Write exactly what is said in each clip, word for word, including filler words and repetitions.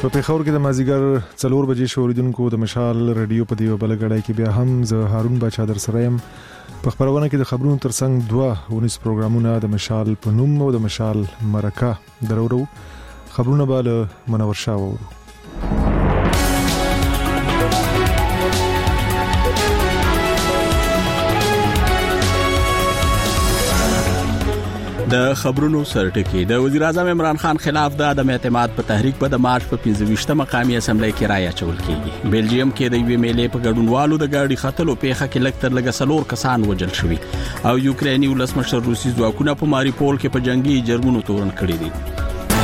په پیښور کې د مازیګر څلور بجې شوریدونکو د مشال رادیو په دیو بلګړای کې بیا هم زه هارون بچا در سره يم. په خبرونه کې د خبرونو ترڅنګ دوه ونیس پروګرامونه د مشال په نوم او د مشال مرکه درورو خبرونه به له منور شاه وورو. د خبرونو سرټکی د وزیر اعظم عمران خان خلاف د عدم اعتماد په تحریک په د مارچ په پنځه ویشتمه مقامی اسمبلی کې رائے اچول کیږي. بلجیم کې د یوې میلې په ګډونوالو د ګاډي خطلو پیښه کې لږ تر لږه څلور کسان وژل شوي او یوکریني ولسمشر روسي ځواکونه په ماریپول کې په جنگي جرمونو تورن کړي دي.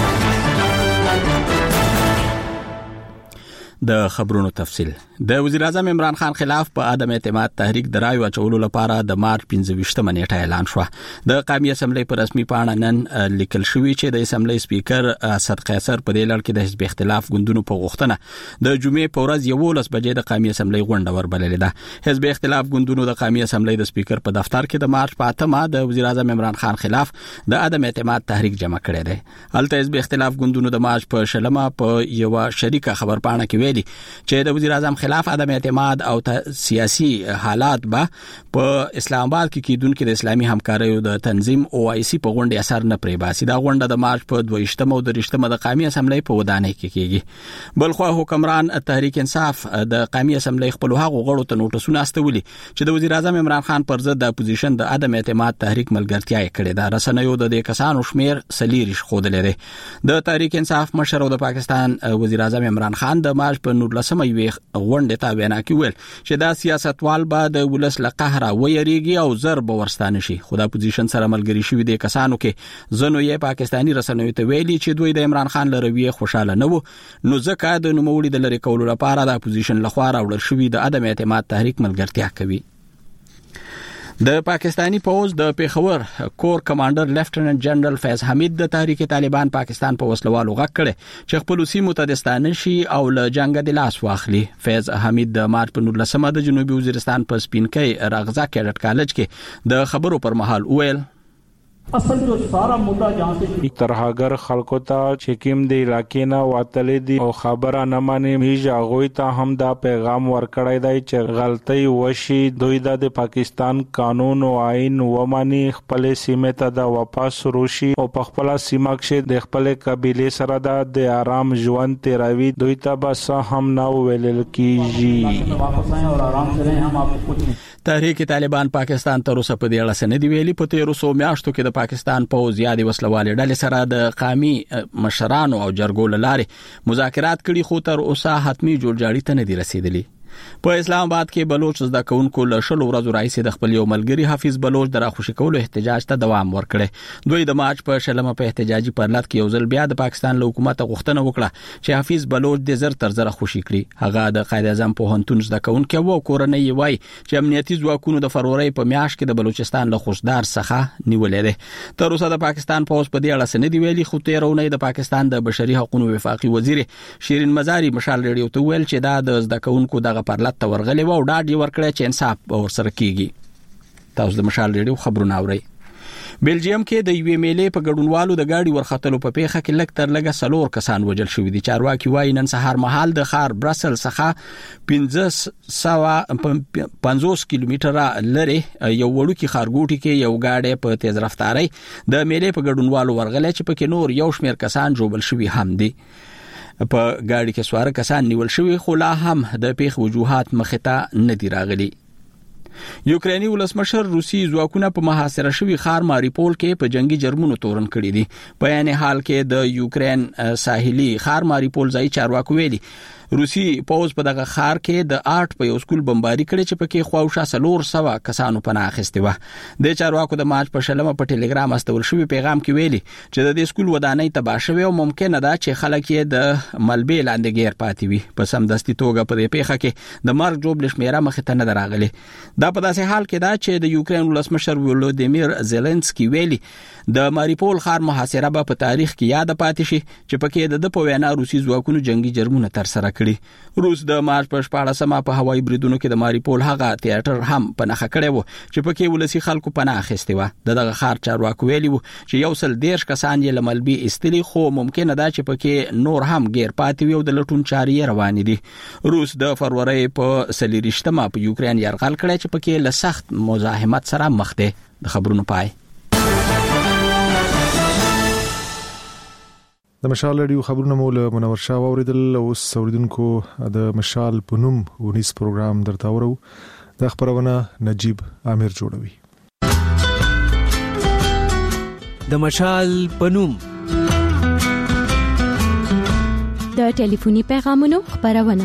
د خبرونو تفصیل. د وزیر اعظم عمران خان خلاف په عدم اعتماد تحریک د رایو اچولو لپاره د مارچ پنځه ویشتمه نیټه اعلان شو. د قومي اسمبلی په رسمي پاڼه نن لیکل شوی چې د اسمبلی سپیکر اسد قیصر په دې لړ کې د حزب اختلاف ګوندونو په غوښتنه د جمعې په ورځ یوولس بجې د قومي اسمبلی غونډه وربللې ده. حزب اختلاف ګوندونو د قومي اسمبلی د سپیکر په دفتر کې د مارچ په اتمه د وزیر اعظم عمران خان خلاف د عدم اعتماد تحریک جمع کړی دی. هلته حزب اختلاف ګوندونو د مارچ په شلمه په یو شریکه خبر پاڼه کې ویلي چې د وزیر اعظم خلاف عدم اعتماد او سیاسي حالات به په اسلام آباد کې کیدونکو د اسلامي همکاریو د تنظیم او آی سی په غونډه اثر نه پرې باسي. دا غونډه د مارچ په دوه ویشتمه او دریشتمه د قومي اسمبلی په ودانۍ کې کیږي. بلخو حکمران تحریک انصاف د قومي اسمبلی خپل هغه غړو ته نوټسونه استولي چې د وزیر اعظم عمران خان پر ضد د اپوزیشن د عدم اعتماد تحریک ملګرتیا کړې ده. رسنیو د دې کسانو شمیر سلیریش خودلې ده. د تحریک انصاف مشر او د پاکستان وزیر اعظم عمران خان د مارچ په نولسمه یوې غونډه ته وینا کوي چې دا سیاستوال به د ولس له قهره ویریږي او زر به ورستانه شي. خو د اپوزیشن سره ملګری شوی د کسانو کې زنو یې پاکستانی رسنیو ته ویلي چې دوی د عمران خان له رویې خوشاله نه وو، نو ځکه د نوموړي د لری کولو لپاره د اپوزیشن لخوا راوړل شوی د عدم اعتماد تحریک ملګرتیا کوي. د پاکستانی پوز د پیښور کور کمانډر لیفټیننټ جنرال فیض حمید د تحریک طالبان پاکستان په وسلوالو غږ کړي چې خپل سیمو ته دستانه شي او له جنگ د لاس واخلي. فیض حمید د مارچ په نولسمه د جنوبي وزیرستان په سپینکۍ رغزا کیډټ کالج کې د خبرو پر مهال ویل اصل جو سارا مدعا جہاں سے ترهاگر خلکو ته چکیم دی علاقې نه واتلې دي او خبره نه مانی هیڅ هغه ته هم دا پیغام ورکړی دی چې غلطي وشي دوی د پاکستان قانون او آئین ومانی خپل سیمه ته د واپس روشي او په خپل سیمه کې د خپل قبيله سره د آرام ژوند تیروي دوی ته بس هم نه ویل کیږي. واپس آئیں اور آرام سے رہیں. ہم آپ کو کچھ تحریک طالبان پاکستان تر اوسه په دې اړه څه نه دی ویلي. په تیرو څو میاشتو کې د پاکستان پوز یادې وسلوالې ډلې سره د قومي مشرانو او جرګو لارې مذاکرات کړي خو تر اوسه حتمی جوړجاړي ته نه دي رسیدلي. په اسلام آباد کې بلوچ زده کوونکو له شلو ورځو راځي د خپل یو ملګری حافظ بلوچ د راخوشي کولو احتجاج ته دوام ورکړي. دوی د مارچ په شلمه په احتجاجي پرلط کې یو ځل بیا د پاکستان له حکومت غوښتنه وکړه چې حافظ بلوچ د زر تر زر خوشي کړي. هغه د قائد اعظم په هنتون زده کوونکو او کورنۍ وای چې امنیتي ځواکونو د فروری په میاشت کې د بلوچستان له خوشدار څخه نیولې ده. تر اوسه د پاکستان پوز په دې اړه څه نه دی ویلي خو تیرونه د پاکستان د بشري حقوقو وفاقي وزیر شیرین مزاری مشال ریډیو ته ویل چې دا د زده کوونکو دغه پرلط ته ورغلي او ډاډ یې ورکړی چې انصاف ور سره کیږي. تاسو د مشال ریډیو خبرونه اورئ. بلجیم کې د یوې میلې په ګډونوالو د ګاډي ورختلو په پیښه کې لږ تر لږه څلور کسان وژل شوي دي. چارواکي وایي نن سهار مهال د ښار برسل څخه پنځه سوه پنځوس کیلومتره لرې یو وړوکي ښارګوټي کې یو ګاډی په تیز رفتارۍ د میلې په ګډونوالو ورغلی چې پکې نور یو شمېر کسان ژوبل شوي هم دي. په ګاډي کې سوار کسان نیول شوي خو لا هم د پیښ وجوهات مخې ته نه دي راغلي. یوکریني ولسمشر روسي ځواکونه په محاصره شوي ښار ماریپول کې په جنگي جرمونو تورن کړي دي. په عین حال کې د یوکرین ساحلي ښار ماریپول ځای چارواکو ویلي روسي پوز په دغه ښار کې د آرټ په یو سکول بمباري کړي چې پکې خواوشا څلور سوه کسانو پناه اخیستې وه. د چارواکو د مارچ په شلمه په ټلګرام استول شوی پیغام کې ویلي چې د دې سکول ودانۍ تباه شوې او ممکنه ده چې خلک یې د ملبې لاندې غیر پاتې وي. په سمدستي توګه په دې پیښه کې د مرګ جوړ شمیره مخې ته نه راغلي. دا دا په داسې حال کې دا چې د یوکرين ولسمشر ولودیمیر زيلنسکي ویلي د ماریپول ښار محاصره به په تاریخ کې یاد پاتې شي چې پکې د په وینا روسي ځواکونو جنگي جرمونه تر سره کړي. روس د مارچ په شپاړسمه په هوایي بریدونو کې د ماریپول هغه تیاتر هم په نخښه کړی و چې پکې ولسی خلکو پناه اخیستي و. دغه ښار چارواکو ویلي و چې یو سل دیرش کسان یې لملبي استلی خو ممکنه ده چې پکې نور هم غیر پاتې وي او د لټون چارې روانې دي. روس د فروری په سلیریشتمه په یوکرين یرغل کړی چې پکې له سخت مزاحمت سره مخ دی. د خبرونو پای. د مشال رادیو خبرونه مول منور شاه اوریدل او اوریدونکو د مشال پنوم ونیس پروګرام درته ورو. د خبرونه نجیب عامر جوړوي. د مشال پنوم د ټلیفوني پیغامونو خبرونه.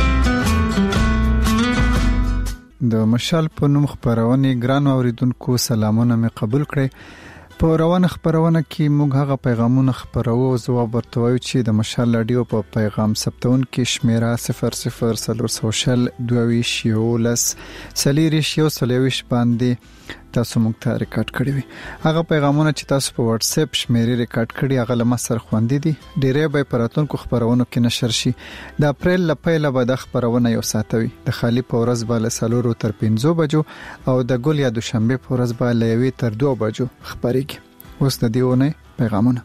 د مشال پنوم خبرونه ګران اوریدونکو سلامونه مې قبول کړئ. په روانه خبرونه کې موږ هغه پیغامونه خبرو او ځواب ورتوي چې د مشال رادیو په پیغام ثبتون کې شمیره صفر صفر صفر سوشل دوه شیولس سلیریش یو سلیویش باندې تاسو موږ ته ریکارډ کړی وي. هغه پیغامونه چې تاسو په واتس اپ شمیرې ریکارډ کړي هغه لمر سره خوندې دي. ډیرې به پراتونکو خبرونو کې نشر شي. د اپریل لپاره به د خبرونه یو ساتوي. د خالی پورز بالا سالورو تر پنځو بجو او د ګل یا دوشنبه پورز بالا یوي تر دوه بجو خبرېږي. اوس د دیونه پیغامونه.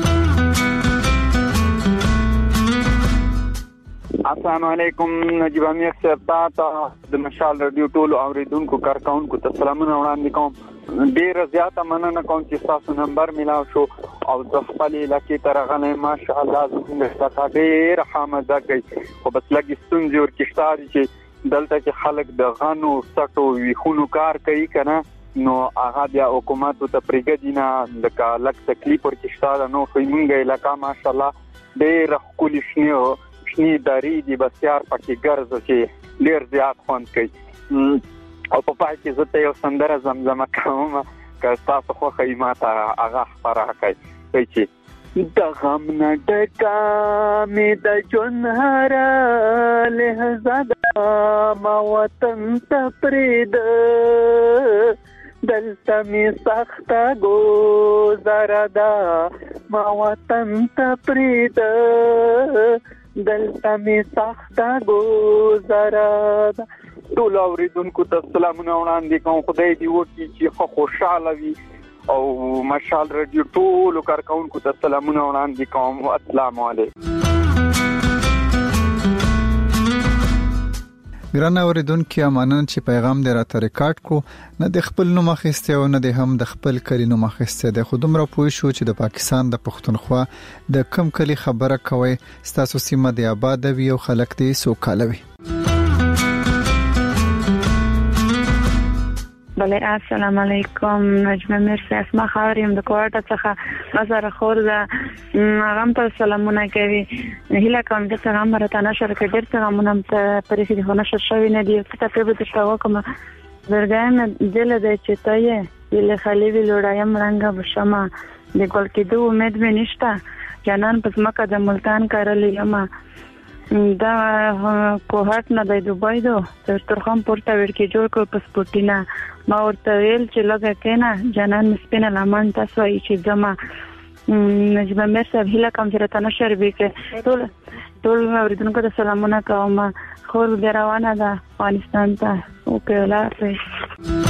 السلام علیکم. نجیب امیر صاحب تاسو د مشال رادیو ټول اوریدونکو کارکونکو ته سلامونه وړاندې کوم. ډیر زیاته مننه کوم چې تاسو نمبر ملاو شو او د خپل علاقې ترغنه ماشاءالله زموږ څخه ډیر حامده کوي. خو بس لګي ستونزې ورکشتاري چې دلته کې خلک د غنو سټو ویخونو کار کوي کنه نو هغه بیا حکومت ته پرېګدینه د لک تکلیف ورکشتاره نو خیمونګه علاقې ماشاءالله ډیر خولي شنو شنی داری دی بسیار پکې ګرځي چې ډیر زیات خوند کوي. او په پای کې زه ته یو سندره زمزمه کوم که تاسو خو خیمه هغه خبره کوي چې د غم نه ډکه مې د ژوند هره لحظه ده ما وطن ته پرېږده دلته مې سخته ګوزاره ده ما وطن ته پرېږده دلته مې سخته ګوزاره ده. ټول اوریدونکو ته سلامونه وړاندې کوم. خدای دې وکړي چې خو خوشاله وي او مشال رادیو ټول کارکونکو ته سلامونه وړاندې کوم. السلام علیکم. ګران اوریدونکو امانه چې پیغام دې راته ریکارډ کو نه د خپل نوم اخیسته او نه د هم د خپل کلی نوم اخیسته د خودم را پوه شو چې د پاکستان د پښتونخوا د کم کلی خبره کوي ستاسو سیمه د آباد وي او خلک دې سوکاله وي. بله السلام علیکم. نجم مرسی اسما خاوریم د کوټه څخه مزار خور ده غم ته سلامونه کوي. هله کوم د سلام راته نشر کې ډیر سلامونه ته پرې دي خو نشر شوی نه دی. څه ته به تاسو کوم درګان دل د چتای له خالی وی لوړایم رنګ بشما د ګل کې دوه امید مې نشته. جنان پس مکه د ملتان کارلې یما دا کوهات نه د دوبای دو تر ترخم پورته ورکی جوړ کو پاسپورتینا ما ورته ویل چې لګه کینا جنان سپینه لمن تاسو یې چې جما نجم امیر صاحب هله کوم چې راته نشر وکړي. ټول ټول اوریدونکو ته سلامونه کوم. خو د روانه ده افغانستان ته او په لاره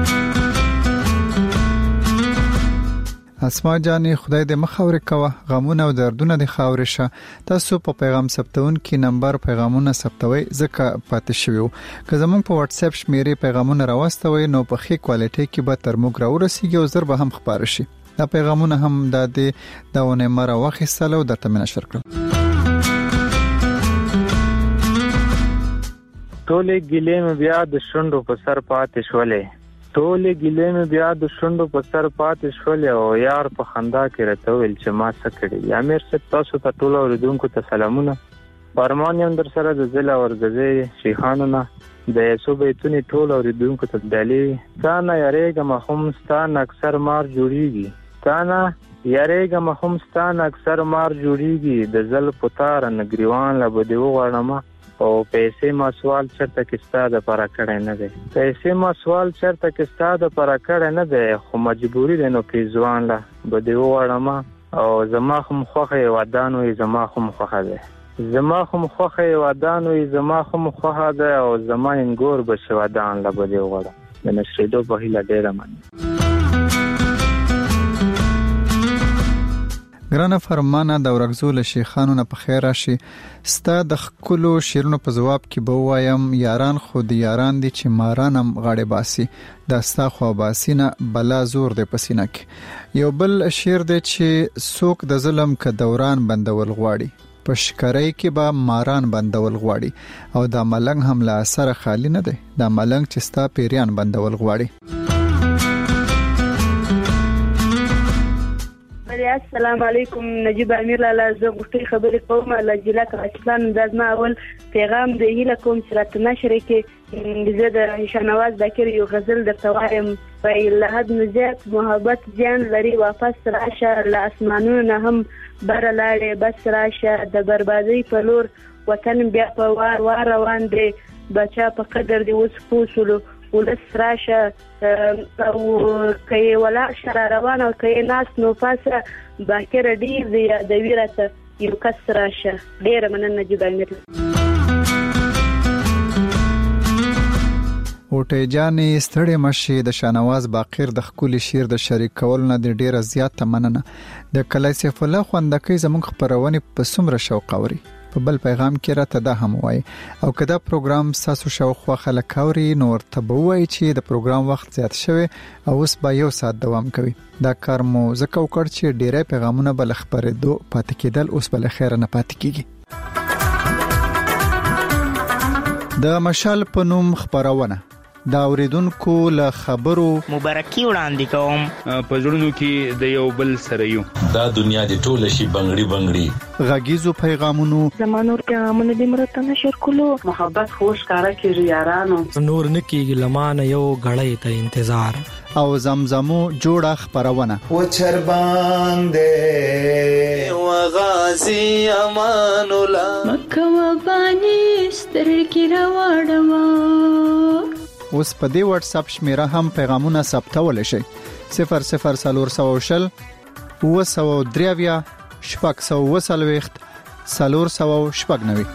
اسما جانې خدای دې مخاورې کوه غمونه او دردونه د خاورې شه. تاسو په پیغام ثبتون کې نمبر پیغامونه ثبتوي ځکه پاتې شویو. که زموږ په واتس اپ شمیرې پیغامونه راوستوي نو په ښه کوالټي کې به تر موږ راورسیږي او زر به هم خبر شي. دا پیغامونه هم د دې داونه مره واخیستل او درته منشر کړل. ټولې ګلې مې بیا د شونډو په سر پاتې شولې ټولې ګلې مې بیا د شونډو په سر پاتې شولې او یار په خندا کې راته ویل چې ما څه کړي. یا امیر صاحب تاسو ته ټول اوریدونکو ته سلامونه. فرمان یم در سره د ضلع ورغزي شیخانو نه د یسو بیتونی ټول اوریدونکو ته دالي تا نه یریګه مخم ستان اکثر مار جوړیږي تا نه یریګه مخم ستان اکثر مار جوړیږي د زل پتار نګریوان لا بده وغړما او پیسې ما سوال چرته کې ستاده پر کړه نه دی پیسې ما سوال چرته کې ستاده پر کړه نه دی خو مجبوری دی نو کې ځوان لا بده وړم او زما خو مخه ودان وي زما خو مخه دی زما خو مخه ودان وي زما خو مخه دی او زما انګور به ودان لا بده وړم د نشریدو په هیله ډیره مننه ګرانه فرمانه د ورغزول شیخانو نه په خیر راشي ستا د خلکو شیرونو په جواب کې به وایم یاران خود یاران دي چې مارانم غاړه باسي د ستا خو باسینه بلا زور دی پسینه کې یو بل شیر دی چې سوک د ظلم ک دوران بندول غواړي په شکرای کې به ماران بندول غواړي او د ملنګ هم له اثر خالی نه دی د ملنګ چې ستا پیریان بندول غواړي السلام علیکم نجیب امیر لاله زه غوښتل خبرې کوم له جلا کاستان د ما اول پیغام د هیله کوم چې رات نشر کې زه د شنواز بکر یو غزل درته وایم په لحد نزیات محبت ځان لري واپس راشه له اسمانونو هم بر لاړې بس راشه د بربادي په لور وطن بیا په وار وار روان دی بچا په قدر دی اوس پوسلو ولس راشه او کای ولا شر روان او کای ناس نو پاسه باکر ډیر دی د ویرته یو کس راشه ډیر مننه نجیب امیر اوټه جانې ستړي مشي د شانواز باقر د خولي شیر د شریک کول نه د ډیره زیات مننه د کلای سیف الله خوندکې زموږ خبرونه په سمره شوق اوري په بل پیغام کې راته دا هم وای او کدا پروګرام ساسو شوخه خلک اوري نو ورته وای چې د پروګرام وخت زیات شوی او اوس به یو ساعت دوام کوي دا کار مو زکه وکړ چې ډیره پیغامونه بل خبرې دو پاتې کېدل اوس بل خیر نه پاتې کیږي د مشال په نوم خبرونه دا اوریدونکو له خبرو مبارکي وړاندې کوم په ژوندونو کې د یو بل سره یو دا دنیا د ټوله شي بنگړي بنگړي غږیزو پیغامونو زمانور پیغامونه د مرته نشر کولو محبت خوش کارا کیږي یارانو نور نکیږي لمانه یو غړې ته انتظار او زمزمو جوړه خبرونه و چر باندې و غازی امان الله مکه و باندې سترګې راوړم اوس په دې واتس اپ شمیره هم پیغامونه ثبتول شي صفر صفر سلور سو شل و سو دریویا شپږ سو وسلويخت سلور سو شپږ نوي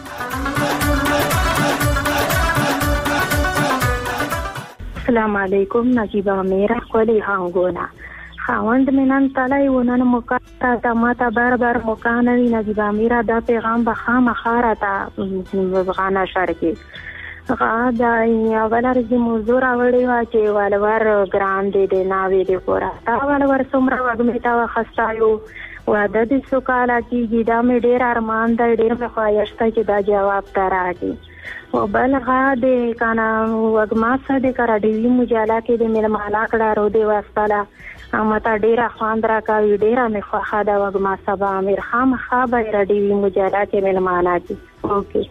السلام علیکم نجیب امیر خولي هانګونا خاوند منن تعالی ونن مقاطه تا ماته بار بار مکانوي نجیب امیر دا پیغام به خامخاره تا غانا شارکی غا دا اوله رزي موضوع راوړی و چې والور ګران دي د ناوې د پورا تا والور څومره وګمیتا وخستایو واده د سوکاله کېږي دا مې ډېر ارمان دی ډېر مې خواهشته چې دا جواب ته راکړي او بل غا د کانا وګماسه د کرا ډي وي مجاله کې د ملمالا کړه رو دی واستاله امته ډېر خواند راکوي ډېر مې خوښه دا وګماسه به امیر خام خابه را ډي وي مجاله کې ملمالا کې اوکې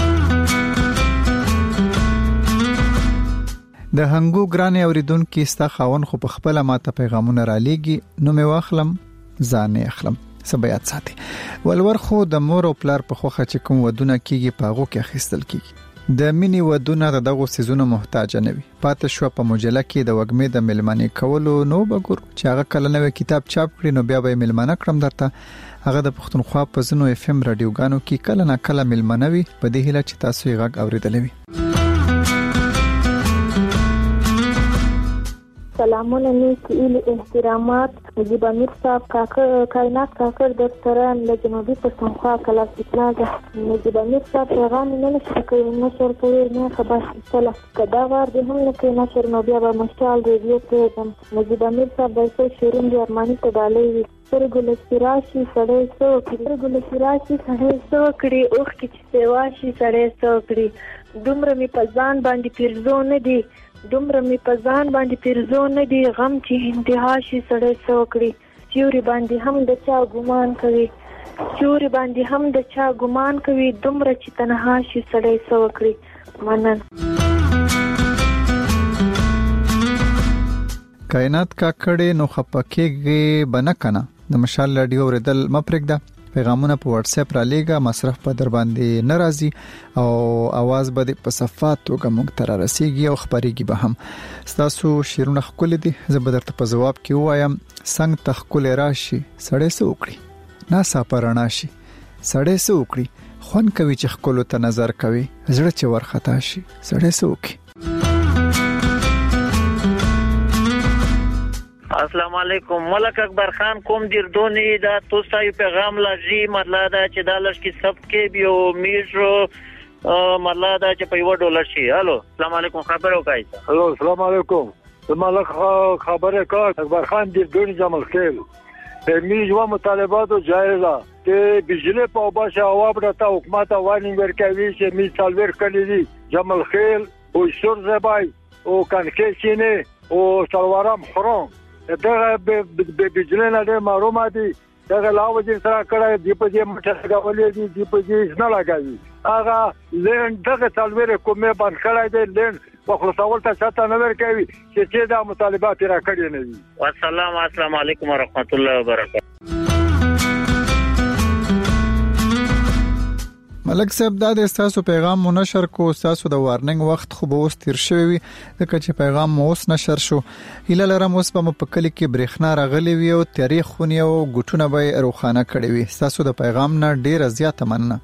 د هنګو ګرانې اوریدونکو ستا خاون خو په خپل ماته پیغامونه را لېږي نو مې واخلم ځانې اخلم سبيات ساتي ولور خو د مور او پلار په خوخه چې کوم ودونه کیږي پاغو کې اخیستل کیږي د مینی ودونه دغه سيزونه محتاج نه وي پاتې شو په مجله کې د وګمې د ملمنې کولو نو بګور چې هغه کله نوې کتاب چاپ کړي نو بیا به ملمنه کړم درته هغه د پښتونخوا په زنو اف ام رادیوګانو کې کله نه کله ملمنوي په دې هیله چې تاسو یې غږ اوریدلې سلامونه نیکی ایلی احترامات نجیب امیر صاحب کاکر کائنات کاکر در سران لجنوبی پښتونخوا کلاسی پلازا نجیب امیر صاحب پیغام نه نشته کوي نشر کوي نه خبر سره کدا وار دې هم نه کوي نشر نو بیا به مشال ریډیو پروګرام نجیب امیر صاحب دایته شیرین جرمانی ته ډالۍ سرګل سراشي سړې سو سرګل سراشي سړې سو کړي اوخ کې چې سیواشي سړې سو کړي دومره می پزان باندې پیرزو نه دي دومره می پزان باندې پیرزو نه دي غم چې انتها شي سړې سو کړي چوري باندې هم د چا ګمان کوي چوري باندې هم د چا ګمان کوي دومره چې تنها شي سړې سو کړي منن کائنات کا کړي نو خپکهږي بنه کنه د مشال رادیو ردل مپرګدا پیغامونه په واتس اپ را لېږه، مصرف په در باندې ناراضي او आवाज به په صفات توګه موږ تر رسیږي او خبرېږي به هم. تاسو شیرونه خپل دي، زه به درته په جواب کې وایم څنګه تخکل راشي سړې سو وکړي، ناسا پرانا شي سړې سو وکړي، خون کوي چې خپل ته نظر کوي، زړه چې ورختا شي سړې سو وکړي. السلام علیکم. ملک اکبر خان کوم دیر دونی دا توستایو پیغام لږی مطلب دا چې دا لږکی سب کې بیو میشو مطلب دا چې په یو ډالر شي. هالو السلام علیکم، خبر وکای. هالو السلام علیکم، ملک خبره کا اکبر خان دیر دونی جمل خیل میج و مطالبات جایزه که بجلی په باشه اواب رتا حکومت وارنینګ ورکوي چې می سالور کړی دي جمل خیل او شور زبای او کنکشینه او سلوارم خرم دغه به بجلی نه د معلومه دي دغه لاو چې سره کړه دی په دې مټه غولې دي دی په دې نه لګاوي هغه لین دغه سالور کومه باندې کړه دی لین وخلصول ته چاته نه ورکوي چې چې دا مطالبات را کړی نه دي. والسلام السلام علیکم ورحمت الله وبرکاته. ملک صاحب دا د تاسو پیغام مو نشر کو، تاسو د وارننګ وخت خو به اوس تیر شوی وي ځکه چې پیغام مو اوس نشر شو. هیله لرم اوس په مپکل کې برېښنا راغلی وي او تاریخ خونی او ګټونه به روخانه کړی وي. تاسو د پیغام نه ډیر زیاته مننه.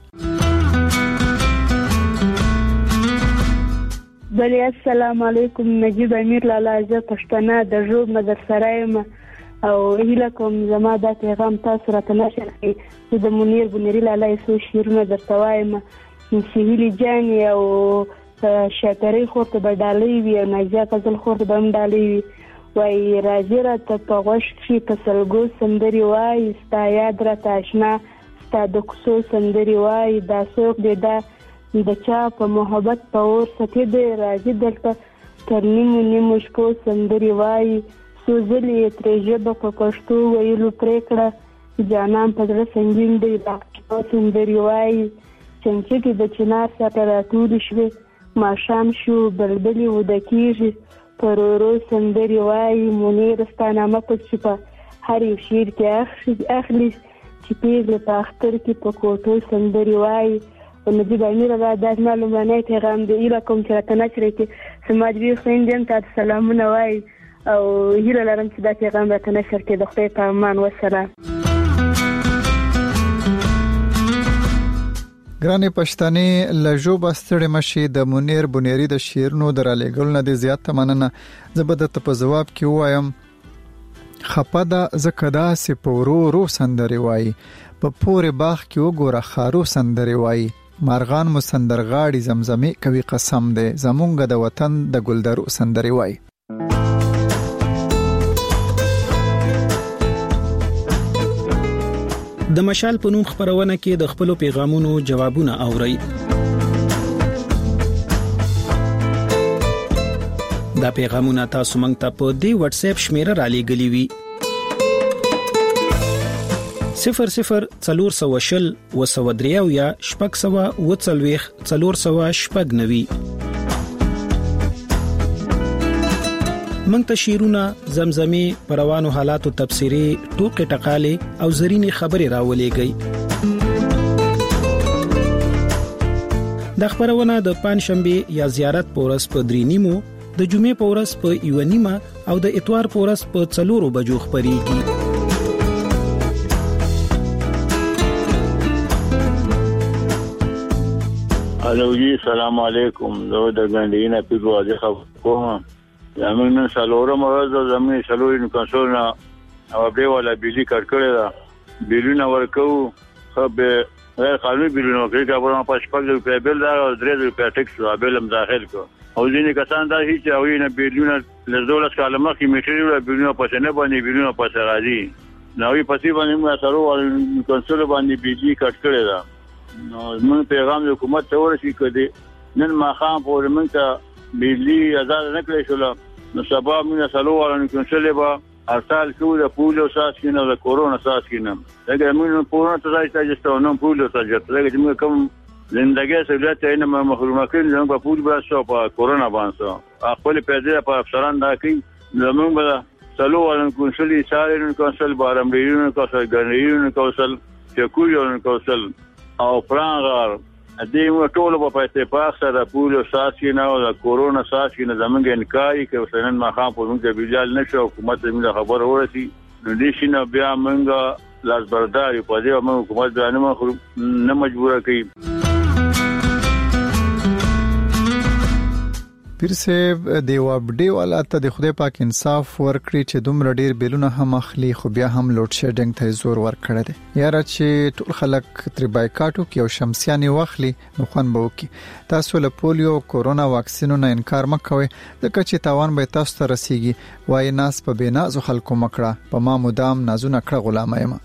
بلی السلام علیکم، نجیب امیر لالا زه پښتنه د ژوب مدرسرایم او هیله کوم زما دا پیغام تاسو راته نشر کړئ چې د منیر بنيري لالا یې شیرونه درته وایم چې هیلي جان او شاکرې خورته به ډالۍ وي او ناجیه فضل خورته به هم ډالۍ وي. وایي راځي راته په غوږ کښې په سلګو سندرې وایي، ستا یاد راته اشنا ستا د کوڅو سندرې وایي، دا څوک دی دا د چا په محبت په اور سکې دی، راځي دلته تر نیمو نیمو شپو سندرې وایي، څو ځلې یې ترې ژبه په پښتو ویلو پرېکړه، جانان په زړه سنګین دی دا سندرې وایي، چنچکې د چنار ساته راټولې شوې، ماښام شو بلبلې وده کېږي، په ورو سندرې وایي، منیر ستا نامه پکې په هر یو شعر کې اخلي، چې پیغلې په اختر کې په کوټو سندرې وایي. نجیب امیر لالا دا زما لومړنی پیغام دی. هیله کوم چې راته نشر کړي، سماجوي حسین جان ته سلامونه وایي او هیله لرم چې دا پیغام راته نشر کړي. د خدای په امان، والسلام. ګرانې پښتنې لجو بستړې مشي د منیر بنيري د شیرونو درالېګل نه دي زیاته مننه. زه به د په جواب کې وایم خپدا زکدا سي پورو رو سندري وای، په پورې باغ کې وګوره خارو سندري وای، مارغان مو سندرغاړي زمزمي کوي قسم دې زمونږ د وطن د ګلدرو سندري وای. د مشال په نوم خبرونه کې د خپل پیغامونو جوابونه اوري. دا پیغامونه تاسو مونږ ته په دی واتس اپ شمیره را لېږلي وي صفر صفر څلور سوه شل و سوه درې اویا شپږ سوه اووه څلوېښت څلور سوه شپږ نوي. مونږ ته شعرونه، زمزمې، په روانو حالاتو تبصرې، ټوکې ټقالې او زرینې خبرې راولېږئ. دا خبرونه د پنځشنبه یا زیارت په ورځ په درې نیمو، د جمعې په ورځ په یو نیمه او د اتوار په ورځ په څلورو بجو خبرېږي. الو جی سلام علیکم، زه د ګاندینا پیګو ازخه کوم. زمونږ سلورم ورځ زمونږ سلورین کنسول او به ولا بيلي کار کړی دا بیلونه ورکو خو به غیر قانوني بیلونه کوي که په پښپل روپیا بیل دا درې روپیا ټیکس وابلم داخل کو او ځینې کسان دا هیڅ او نه بیلونه لزولس کاله مخکې میټریال بیلونه پسې نه باندې بیلونه پسې راځي نوې پسې باندې موږ سره ول کنسول باندې بیلي کټ کړی دا نو موږ پیغام حکومت ته ورسې کړي نن ما خام پور موږ ته بیلي آزاد نه کړی شو نو سبا موږ سره ول کنسول به ارسال کو د پولیو ساس کینه د کورونا ساس کینه دغه موږ پورونه ته ځای ته نو پولیو ته ځته دغه موږ کوم زندګي سہولت یې نه محرومه کړي نو په پول بیا شو په کورونا باندې خپل پیدا په افسران دا کوي زموږ به سلو ولن کنسولي ساري کنسول بارم ریونو کنسول ګنریونو کنسول چکویون کوسل او پرانغار دې ټول په اتفاق سره پولیو ساسي نه او د کورونا ساسي نه زمونږ انکاري کوي سنن ما خام په موږ بجال نشو حکومت موږ خبر ورسي نو دې شنه بیا موږ لاس برداري په دې موږ حکومت باندې نه مجبور کړي. پیر صاحب د وابډي ولاته د خدای پاک انصاف ورکړي چې دومره ډیر بیلونه هم اخلي خو بیا هم لوډ شیډینګ ته زور ورکړي دي یاره چې ټول خلک تر بایکاټو کې او شمسياني واخلي نو خوان به وکي. تاسو له پولیو کورونا واکسینو نه انکار مکوئ ځکه چې تاوان به تاسو ته رسیږي وای ناس په بنازو خلکو مکړه په ما مدام نازونه کړه غلامه یم.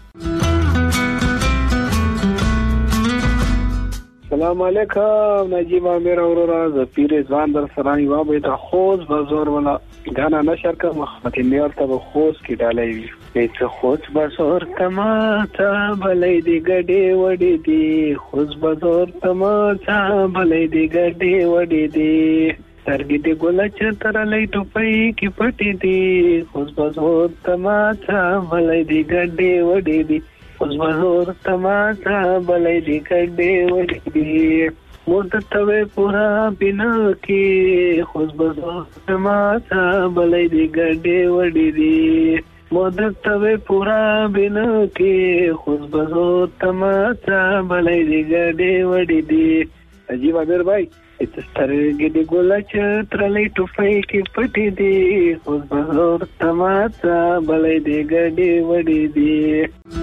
السلام علیکم نجیب امیر اورورا ز پیر ځوان در سرای و به د خوز بازار ولا غانا نشر کا مخمت نیار ته خوز کی ډالای وی چې خوز بازار تما ته بلې دی ګډې وډې دی خوز بازار تما ته بلې دی ګډې وډې دی سرګې دی ګل چې تر لې ټوپې کی پټې دی خوز بازار تما ته بلې دی ګډې وډې دی خوز بازار تماشا بلې دی کډې وړې دی مدت وې پورا بنا کې خوز بازار تماشا بلې دی کډې وړې دی مدت وې پورا بنا کې خوز بازار تماشا بلې دی کډې وړې دی. عجیب امیر بھائی سترګې دی ګل چې تر لې ټوپې کې پټې دی خوز بازار تماشا بلې دی کډې وړې دی.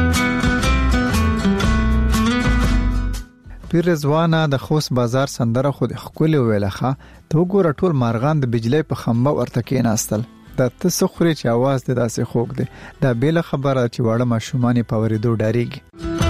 پیر رضوانه د خوست بازار سندره خو د خپل ویلخه ته وګوره ټول مارغان د بجلی په خمبه ورته کې ناستل د تسخري چې आवाज د داسې خوګ دی دا بیل خبره چې واړه ماشومان په ورېدو ډاریږي.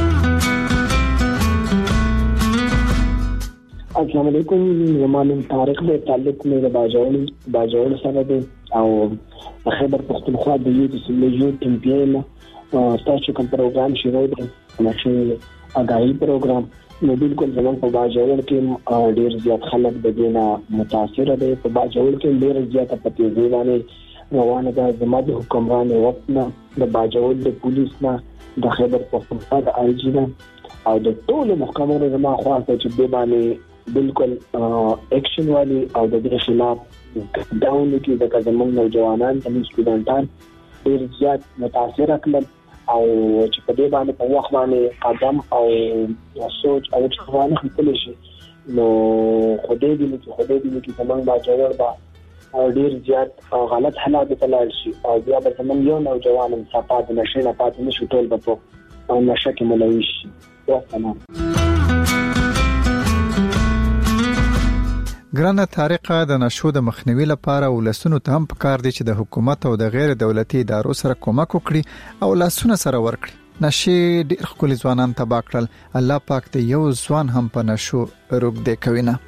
السلام علیکم زمانم طارق د تعلق مې باجوړ باجوړ سره دی او خبر پختونخوا د یو د سمجو ټیم پیل تاسو کوم پروګرام شروع کړ نشه اګای پروګرام نو بالکل زمون په باجوړ کې ډیر زیات خلک د دینه متاثر دي په باجوړ کې ډیر زیات پتی ځواني روانه ده زموږ حکمران وخت نه د باجوړ د پولیس نه د خبر پختونخوا د آی جی نه او د ټول محکمو زما خواته چې به باندې بالکل اکشن والی او د دې خلاف داون کې د کزمن نوجوانان د سټوډنټان ډیر زیات متاثر کړل او چې په دې باندې په وخت باندې قدم او سوچ او څه خپل شي نو خدای دې چې خدای دې چې زمونږ باجوړ با ډیر زیات غلط حالات ته لاړ شي او بیا به زمونږ یو نوجوان صفات نشه نه پاتې نشي ټول به په او نشه کې ملوي شي. ګرانه طریقه د نشو د مخنیوي لپاره ولسونو ته هم پکار دي چې د حکومت او د غیر دولتي ادارو سره کومک وکړي او لاسونه سره ورکړي. نشي ډیر خپل ځوانان تبا کړل الله پاک ته یو ځوان هم په نشو روک دی کوي نه.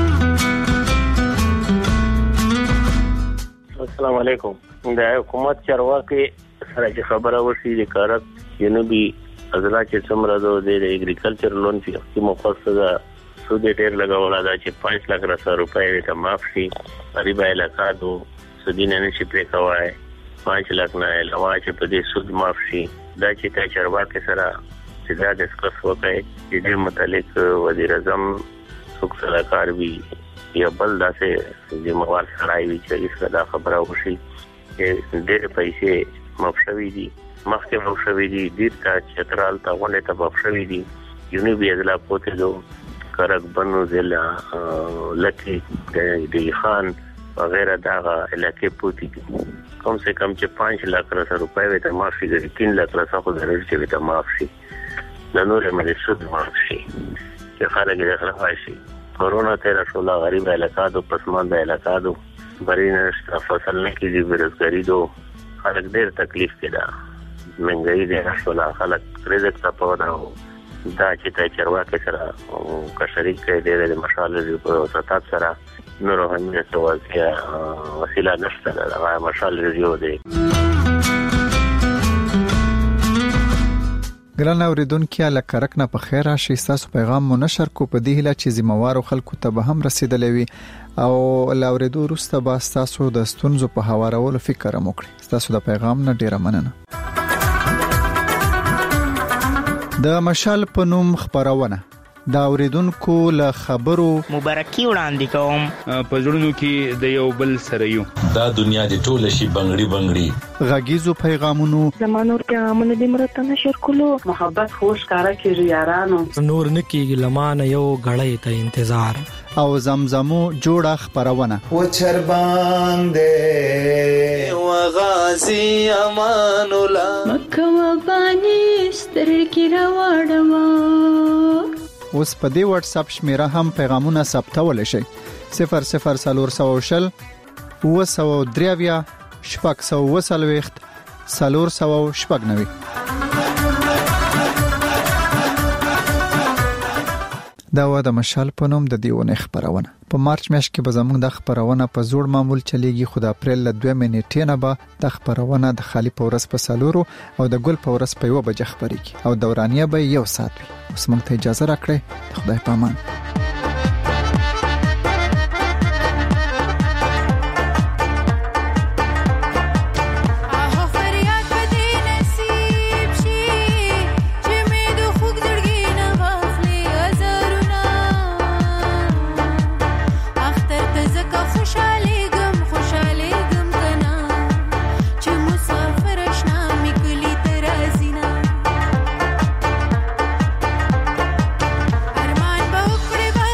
السلام علیکم د حکومت چارواکي سره چې خبره وشي د کارت جنوبي اضلاع چې څومره د اګریکلچر لون چې مخصصه سود ډیر لګولا دا چې پنځه لک رسا روپۍ ته معاف شي غریب علاقه دو سودینه نشي پرې کوای پنځه لک نه علاوه چې په دې سود معاف شي دا چې تا چارواکي سره چې دا ډسکس وکړي چې دې متعلق وزیر اعظم څوک سره کار وی یا بل داسې د موارد سره وی چې دا خبره وشي چې ډېر پیسې معاف شوي دي مخکې معاف شوي دي ډېر تا چترال ته غونډې ته معاف شوي دي جنوبي اضلاع پوتې دو کرک بنو ضلع لکی دی خان وغیرہ داغا علاقے پوتی کم سے کم چې پنځه لک رسا روپۍ وته معاف شي تین لک رسا خو ضروري چې وته معاف شي د نور مې سود معاف شي چې خلک یې خلاص شي. کورونا تیر شولا غریب علاقہ دو پسماندہ علاقہ دو برینه فصل نه کیږي بیروزګاری دو خلک ډېر تکلیف کړه منګای دې شولا خلک رزق ته پودا دا چې تا چرواکه سره کا شریک کړي د مشال ریو ستات سره نور هم یې توازیه وسیله نشته دا مشال ریو دی. ګران اوریدونکو لکرک نه په خیر راشي تاسو پیغام مو نشر کو په دې هله چې زموارو خلکو ته به هم رسیدلې وي او لاوریدو وروسته به تاسو د ستونزو په هوارولو فکر وکړئ. تاسو د پیغام نه ډیره مننه. د مشال په نوم خبرونه دا اوریدونکو له خبرو مبارکي وړاندې کوم په ژوندونو کې د یو بل سره یو دا دنیا د ټوله شي بنگړي بنگړي غږیزو پیغامونو زمانور پیغامونه د مرته نشر کولو محبت خوش کارا کیږي یارانو نور نکیږي لمانه یو غړې ته انتظار او زمزمو جوړه خبرونه و چربان دې و غازی امان الله مکه و بانی سترګې راوړم. اوس په دې واتس اپ شمیره هم پیغامونه ثبتول شي صفر صفر سلور سو شل و سو دریویا شپږ سو وسلويخت سلور سو شپږ نوي. دا و د مشال په نوم د دیونه خبرونه په مارچ میاشت کې به زموږ د خبرونه په زوړ معمول چلیږي خو د اپریل ل دوه نیټې نه به د خبرونه د خالی پورس په سالورو او د ګل پورس په یو بجې خبريږي او دورانیه به یو ساعت وي. اوس موږ ته اجازه راکړئ خدای پامان. Arman bahuk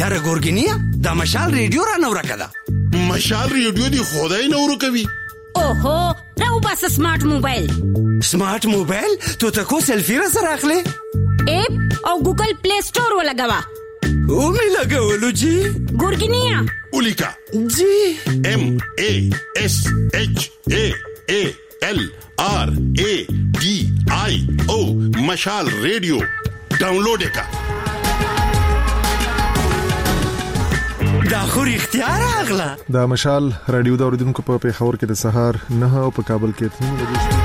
یاره ګورګینیا د مشال ریډیو را نور کړه مشال ریډیو دی خدای نور کوي اوهو راو بس سمارټ موبایل سمارټ موبایل ته تاسو سلفي را سره اخلي اپ او ګوګل پلی سٹور ولګوا او می لګولو جی ګورګینیا اولیکا جی ام ای اس ایچ ای ای ایل آر ای ڈی آئی او مشال ریڈیو ډاونلوډ کا دا خو اختیار اغلا دا مشال رادیو دا اوریدونکو په پیښور کې د سهار نه او په کابل کې تنو بجې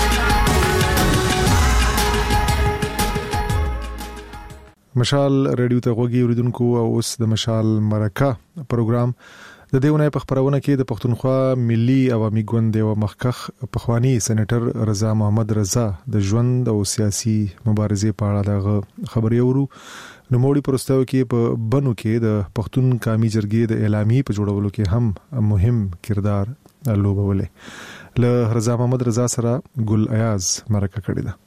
مشال رادیو ته غوږی اوریدونکو او اوس د مشال مرکه پروګرام د دیونه په خبرونه کې د پښتونخوا ملي عوامي ګوند او مخکخ پخوانی سېنیټر رضا محمد رضا د ژوند او سیاسي مبارزې په اړه د خبري اورو نو موړي پرستاو کې په بنو کې د پښتون قومي جرګې د اعلامیې په جوړولو کې هم مهم کردار لوبولې له رضا محمد رضا سره ګل ایاز مرکه کړې ده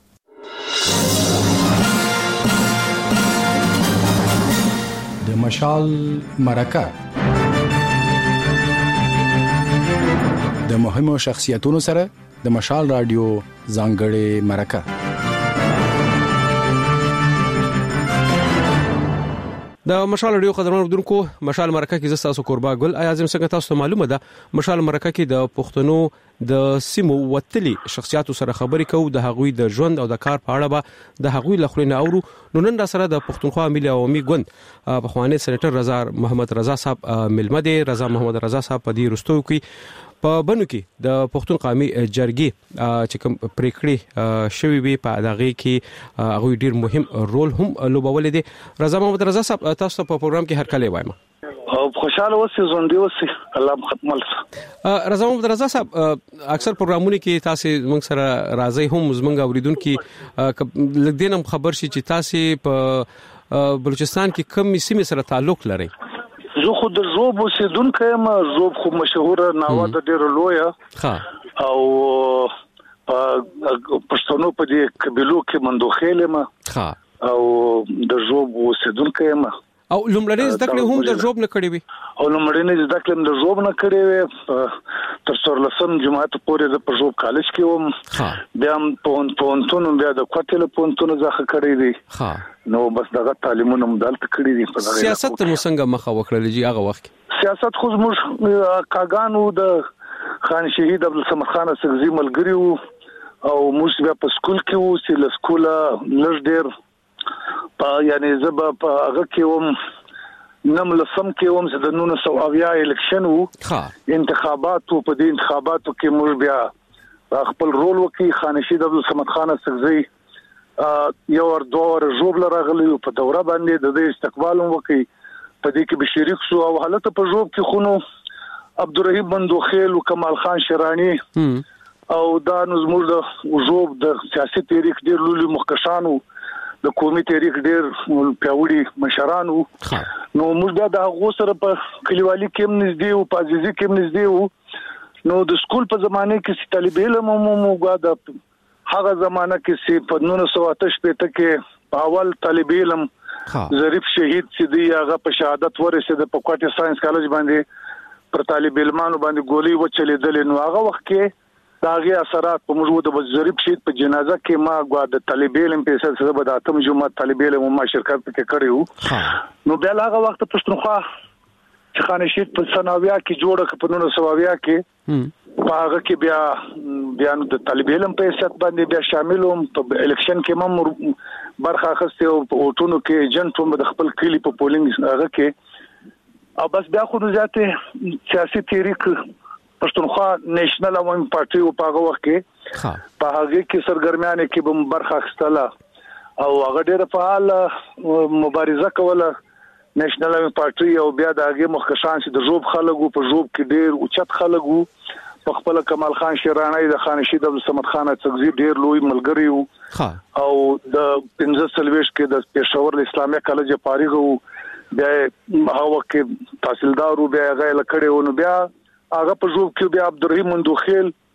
د مشال مرکه د مهمو شخصیتونو سره د مشال رادیو ځانګړې مرکه د مشال رادیو قدرمن اردوونکو مشال مرکه کې زستا سو قربا ګل اعظم څنګه تاسو معلومه ده مشال مرکه کې د پښتنو د سیمو وتلی شخصیتو سره خبرې کوو د هغوی د ژوند او د کار په اړه به د هغوی لخرینه اورو نو نن را سره د پښتونخوا ملي عوامي ګوند په خوانې سېنیټر رضا محمد رضا صاحب ملمه دي رضا محمد رضا صاحب په دې رستو کې په بنو کې د پښتون قومي جرګې چې کوم پریکړې شوي وي په دغه کې هغه ډیر مهم رول هم لوبولې دي رضا محمد رضا صاحب تاسو په پروګرام کې هر کله وایم او خوشاله اوسئ ژوند دی اوسئ الله ختمل رضا محمد رضا صاحب اکثر پروګرامونه کې تاسو موږ سره راځي هم زمونږ اوریدونکو کې لګدینم خبر شي چې تاسو په بلوچستان کې کوم سیمه سره تعلق لرئ زه خو د زوب اوسیدونکو یم زوب خو مشهور ناوه د ډیر لویه ها او پښتنو په دې قبيلو کې مندوخیل یم ها او د زوب اوسیدونکو یم او لومړنۍ زده کړې هم د زوب نه کړې وي او لومړنۍ زده کړې د زوب نه کړې وي تر څورلسم جماعت پورې د پښوب کالج کې وم بیا په پونتون بیا د کوټل پونتون ځخه کړې دي ها نو بس دغه تعلیمونه مدالت کړی دي په دغه سیاست ته څنګه مخه وکړل جی هغه وخت سیاست خو موږ کاغانو د خان شهید عبد الصمد خان سغزي ملګری وو او موږ بیا په سکول کې وو چې له سکوله لږ ډیر په یعنی زبا په هغه کې وم نم لسم کې وم چې د نونو سو اویا الیکشن وو انتخابات په دې انتخاباتو کې موږ بیا خپل رول وکي خان شهید عبد الصمد خان سغزي یو ور دوه ور جوب لراغلی په دوره باندې د دې استقبال وکي په دې کې به شریک شو او حالت په جوب کې خونو عبدالرحیم بندوخیل او کمال خان شرانی او دا نظمور د جوب د سیاسي تاریخ ډیر لولي مخکشانو د قومي تاریخ ډیر پیاوړي مشرانو نو موږ د هغه سره په کلیوالي کې نږدې او په عزیزي کې نږدې وو نو د سکول په زمانه کې طالب علم مو موږ د هغه زمانہ کې چې په نولس سوه اته شپږ کې اول طالب علم ظریف شهید چې دی هغه په شهادت ورسېد په کوټه ساينس کالج باندې پر طالب علمانو باندې ګولۍ وچلېدل نو هغه وخت کې داغه اثرات په موږ د ظریف شهید په جنازه کې ما غوا د طالب علم په سلسله به د اتم جمعه طالب علم ما شرکت پکې کړیو نو بیا هغه وخت پښتونخوا چې خان شهید په سناویا کې جوړه په نولس سوه اویا کې په هغه کې بیا بیا د طالب علم په حیثیت باندې بیا شاملوم په الیکشن کې مم برخه اخیسته او په اوټونو کې ایجنټ هم د خپل کلی په پولینګ هغه کې او بس بیا خو ځاته سیاسي تحریک پښتونخوا نېشنل عوامي پارټي او په هغه وخت کې په هغه کې سرګرمیانه کې به برخه اخیستله او هغه ډېر فعال مبارزه کوله نېشنل عوامي پارټي او بیا د هغه مخکشان چې د جوب خلکو په جوب کې ډېر اوچت خلکو په خپل کمال خان شیرانی د خان شهید عبد الصمد خان سغزي ډیر لوی ملګری وو او د پنځه سلويش کې د پېښور اسلامي کالج فارغ وو بیا هغه کې تحصیلدار وو بیا هغه لکړې ونه بیا هغه په جوب کې بیا عبدالرحیم مندوخیل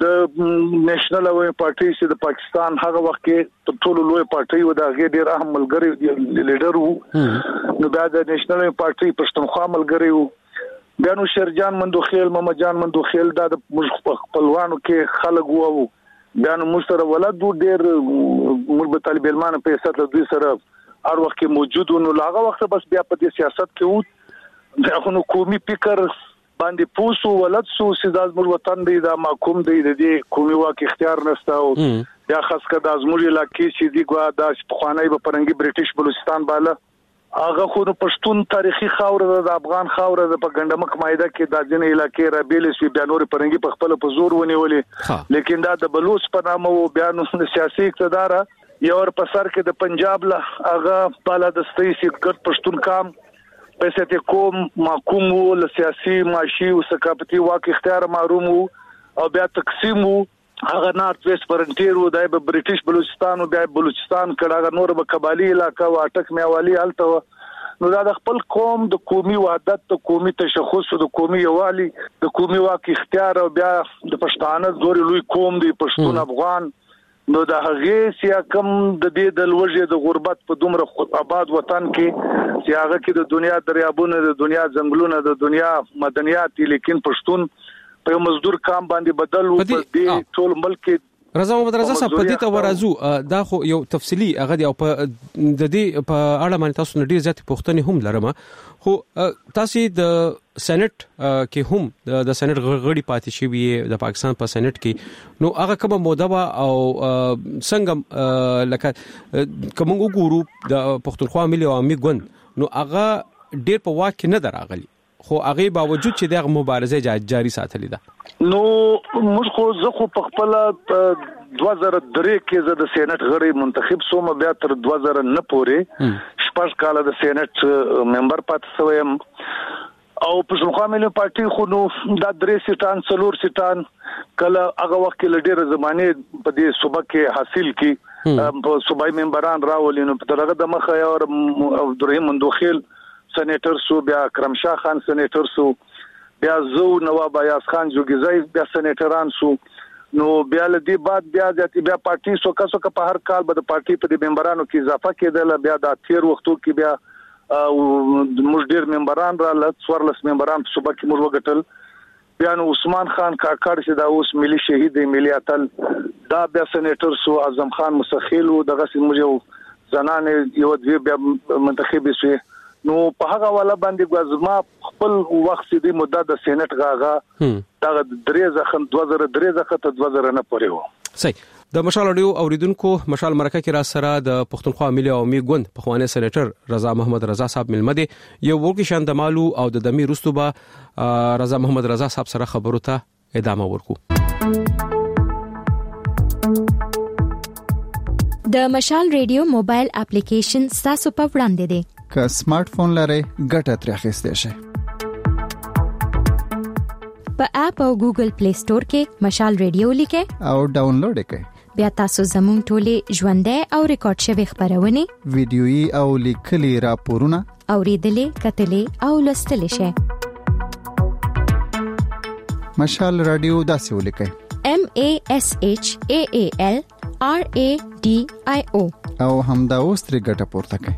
د نېشنل اوی پارټي چې د پاکستان هغه وخت کې ټول لوی پارټي و د غیر ډیر اهم ملګری لیډر وو نو بیا د نېشنل اوی پارټي پښتونخوا ملګری وو بیا نو شرجان مندوخیل محمد جان مندوخیل د خپلوانو کې خلک وو بیا نو موږ سره ولادو ډیر موږ په طالب علمانو په اساس له دوی سره هر وخت کې موجود نو لاغه وخت بس بیا په دې سیاست کې وو دا خو قومي فکر باندې پوسو ولادت سو سیداز موږ وطن دی دا محکوم دی د دې قومي واک اختیار نشته او بیا خاص کر د ازموري علاقې چې دی ګوا د پخوانی په پرنګي برټیش بلوچستان بالا هغه خو د پښتون تاریخي خاور د افغان خاور د په ګندمک مایده کې د ځینې علاقې را بیل شي بیا نور پرنګي په خپل په زور ونیولې لیکن دا د بلوچ په نامه او بیا نو سیاسي اقتدار یو ور په سر کې د پنجاب له هغه بالا د ستې سي ګډ پښتون کام پسته کوم محکوم ول سیاسي معاشي او ثقافتي واک اختیار محروم او بیا تقسیم هغه نارت ویست فرنټیر و د برټیش بلوچستان او بیا بلوچستان کړه نور به قبالي علاقہ او اٹک میوالي حالته نو دا د خپل قوم د قومي وحدت د قومي تشخص او د قومي یوالي د قومي واک اختیار او بیا د پښتانه زوري لوی قوم دی پښتون افغان نو دا هغه سیا کم د دې د لوجه د غربت په دومره آباد وطن کې چې هغه کې د دنیا دریابونه د دنیا ځنګلونه د دنیا مدنیات لیکن پښتون په مزدور کام باندې بدل و په دې ټول ملک رضا محمد رضا صاحب په دې ته ورازو دا خو یو تفصيلي هغه دی او په د دې په اړه باندې تاسو نه ډیر زیات پوښتنې هم لرم خو تاسو د سېنات کې هم د سېنات غړي پاتې شوی د پاکستان په سېنات کې نو هغه کومه موده او څنګه لکه کوم وګورو د پښتونخوا ملي عوامي ګوند نو هغه ډیر په واک نه دراغلي خو هغه باوجود چې دغه مبارزه جاری ساتلې ده نو موږ خو زه خو په خپل دوه زره درې کې زه د سېنات غړي منتخب سوم بیا تر دوه زره نه پورې شپږ کال د سېنات ممبر پاتې شوم او پښتونخوا ملي پارټي خو نو د درې سیټان څلور سیټان کله هغه وخت کې لډیر زمانه په دې صوبه کې حاصل کی په صوبای ممبران راولینو په دغه د مخه او عبدالرحیم مندوخیل سېنیټر سو بیا کرمشاه خان سېنیټر سو بیا زو نواب ایاز خان جوګیزای بیا سېنیټران سو نو بیا لدی بعد بیا د بیا پارټي سو کاسو که په هر کال به د پارټي په د ممبرانو کې اضافه کېدل بیا د تیر وختو کې بیا موږ ډیر ممبران را لږ څوارلس ممبران په صوبه کې موږ وګټل بیا نو عثمان خان کاکړ چې دا اوس ملي شهید دی ملي اتل دا بیا سېنیټر سو اعظم خان مسخیل او دغه موږ زنان یو دوی بیا منتخب شوی نو په هغه والا باندې غوځما خپل وخت دې مدته د سېنات غاغه دا درې ځخن دوه زره درې ځخه ته دوه زره نه پورې و صحیح د مشال اډیو اوریدونکو مشال مرکه کې را سره د پښتونخوا ملي عوامي ګوند په خوانه سېنیټر رضا محمد رضا صاحب ملمدي یو ورکی شان د مالو او د دمی رستوبه رضا محمد رضا صاحب سره خبرو ته ادامه ورکو د مشال ریډیو موبایل اپلیکیشن تاسو په وړاندې دی که سمارټ فون لرئ ګټه ترې اخیستئ شئ په اپ او ګوګل پلی سٹور کې مشال ریډیو لیکئ او ډاونلوډ کړئ بیا تاسو زموږ ټولې ژوندۍ او ریکارډ شوی خبرونه ویډیويي او لیکلي راپورونه اوریدلې کتلې او لوستلې شئ مشال رادیو داسې ولیکئ M A S H A A L R A D I O او همدا اوس ترې ګټه پورته کړئ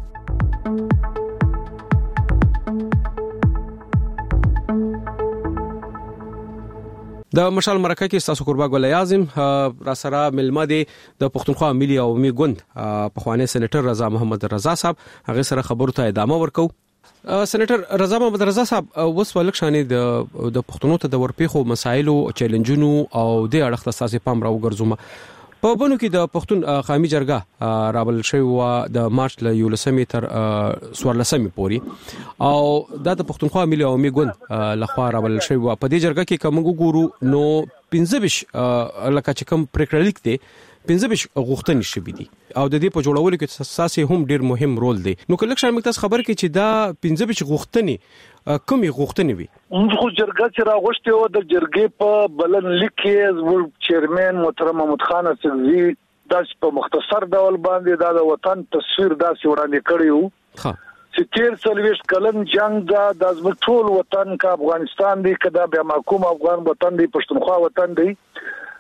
د مشال مرکه کې تاسو قربا ګل اعظم را سره ملمدي د پښتونخوا ملي عوامي ګوند په خوانه سېنیټر رضا محمد رضا صاحب هغه سره خبرو ته ادامه ورکو سېنیټر رضا محمد رضا صاحب اوس ولک شانې د د پښتنو ته د ورپیخو مسایلو چیلنجونو او د اړخ تاسو پام راو ګرځوم په بنو کې د پښتون قومي جرګه رابل شوی و د مارچ له یولسمې تر سوارلسمې پورې او د پښتونخوا ملي عوامي ګوند لخوا رابل شوی و په دې جرګه کې کوم ګورو نو پنځه بش لکه چې کوم پریکړلیک دی پنځه بش غوښتنې شوي دي او د دې په جوړولو کې اساسي هم ډیر مهم رول دی نو کله چې موږ تاسو خبر کې چې دا پنځه بش غوښتنې کومې غوښتنې وي موږ خو جرګه چې راغوښتي و د جرګې په بلن لیک کې زموږ چیرمن محترم محمد خان اسغزي داس په مختصر ډول باندې دا د وطن تصویر داسې وړاندې کړی و ها چې تیر څلويشت کلن جنگ دا د زموږ ټول وطن کا افغانستان دی کدا بیا محکوم افغان وطن دی پښتونخوا وطن دی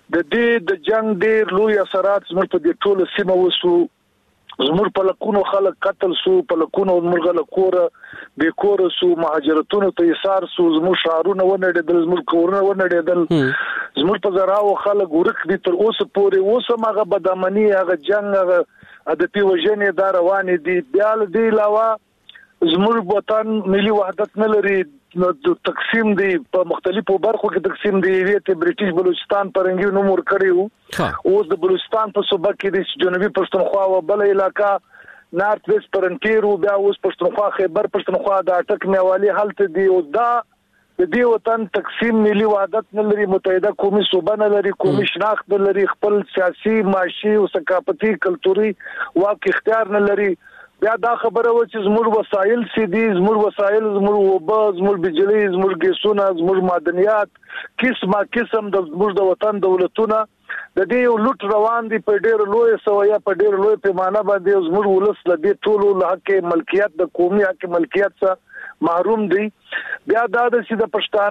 د دې د جنگ ډېر لوی اثرات زموږ په دې ټوله سیمه وسو زموږ په لکونو خلک قتل سو په لکونو مرغه لکوره به کور سو مهاجرتونو ته ایثار سو زموږ شهرونه ونړېدل زموږ کورونه ونړېدل زموږ په زراو خلک ورک دي تر اوسه پورې اوسه هغه بدامني هغه جنگ هغه د پیوژنې دا روان دي بیا د علاوه زموږ وطن ملي وحدت نه لري نو تقسیم دی په مختلفو برخو کې تقسیم دی ریته بریټیش بلوچستان پرنګي نوم ور کړیو اوس د بلوچستان په صوبه کې د جنوبي پښتونخوا او بل علاقہ نارت ویسٹ پرنټیرو بیا اوس پښتونخوا خیبر پښتونخوا د اټک میوالي حالت دی او دا د دې وطن تقسیم ملي وحدت نه لري متحده قومي صوبه نه لري قومي شناخت نه لري خپل سیاسي معاشي او ثقافتي کلتوري واک اختیار نه لري بیا دا خبره و چې زموږ وسایل سي دي زموږ وسایل زموږ وبا زموږ بجلی زموږ ګیسونه زموږ معدنیات قسمه قسم د زموږ د وطن دولتونه د دې یو لوټ روان دي په ډېر لوی سویا په ډېر لوی پیمانه باندې زموږ ولس د دې ټولو له حق ملکیت د قومي حق ملکیت څخه محروم دي بیا دا د سیده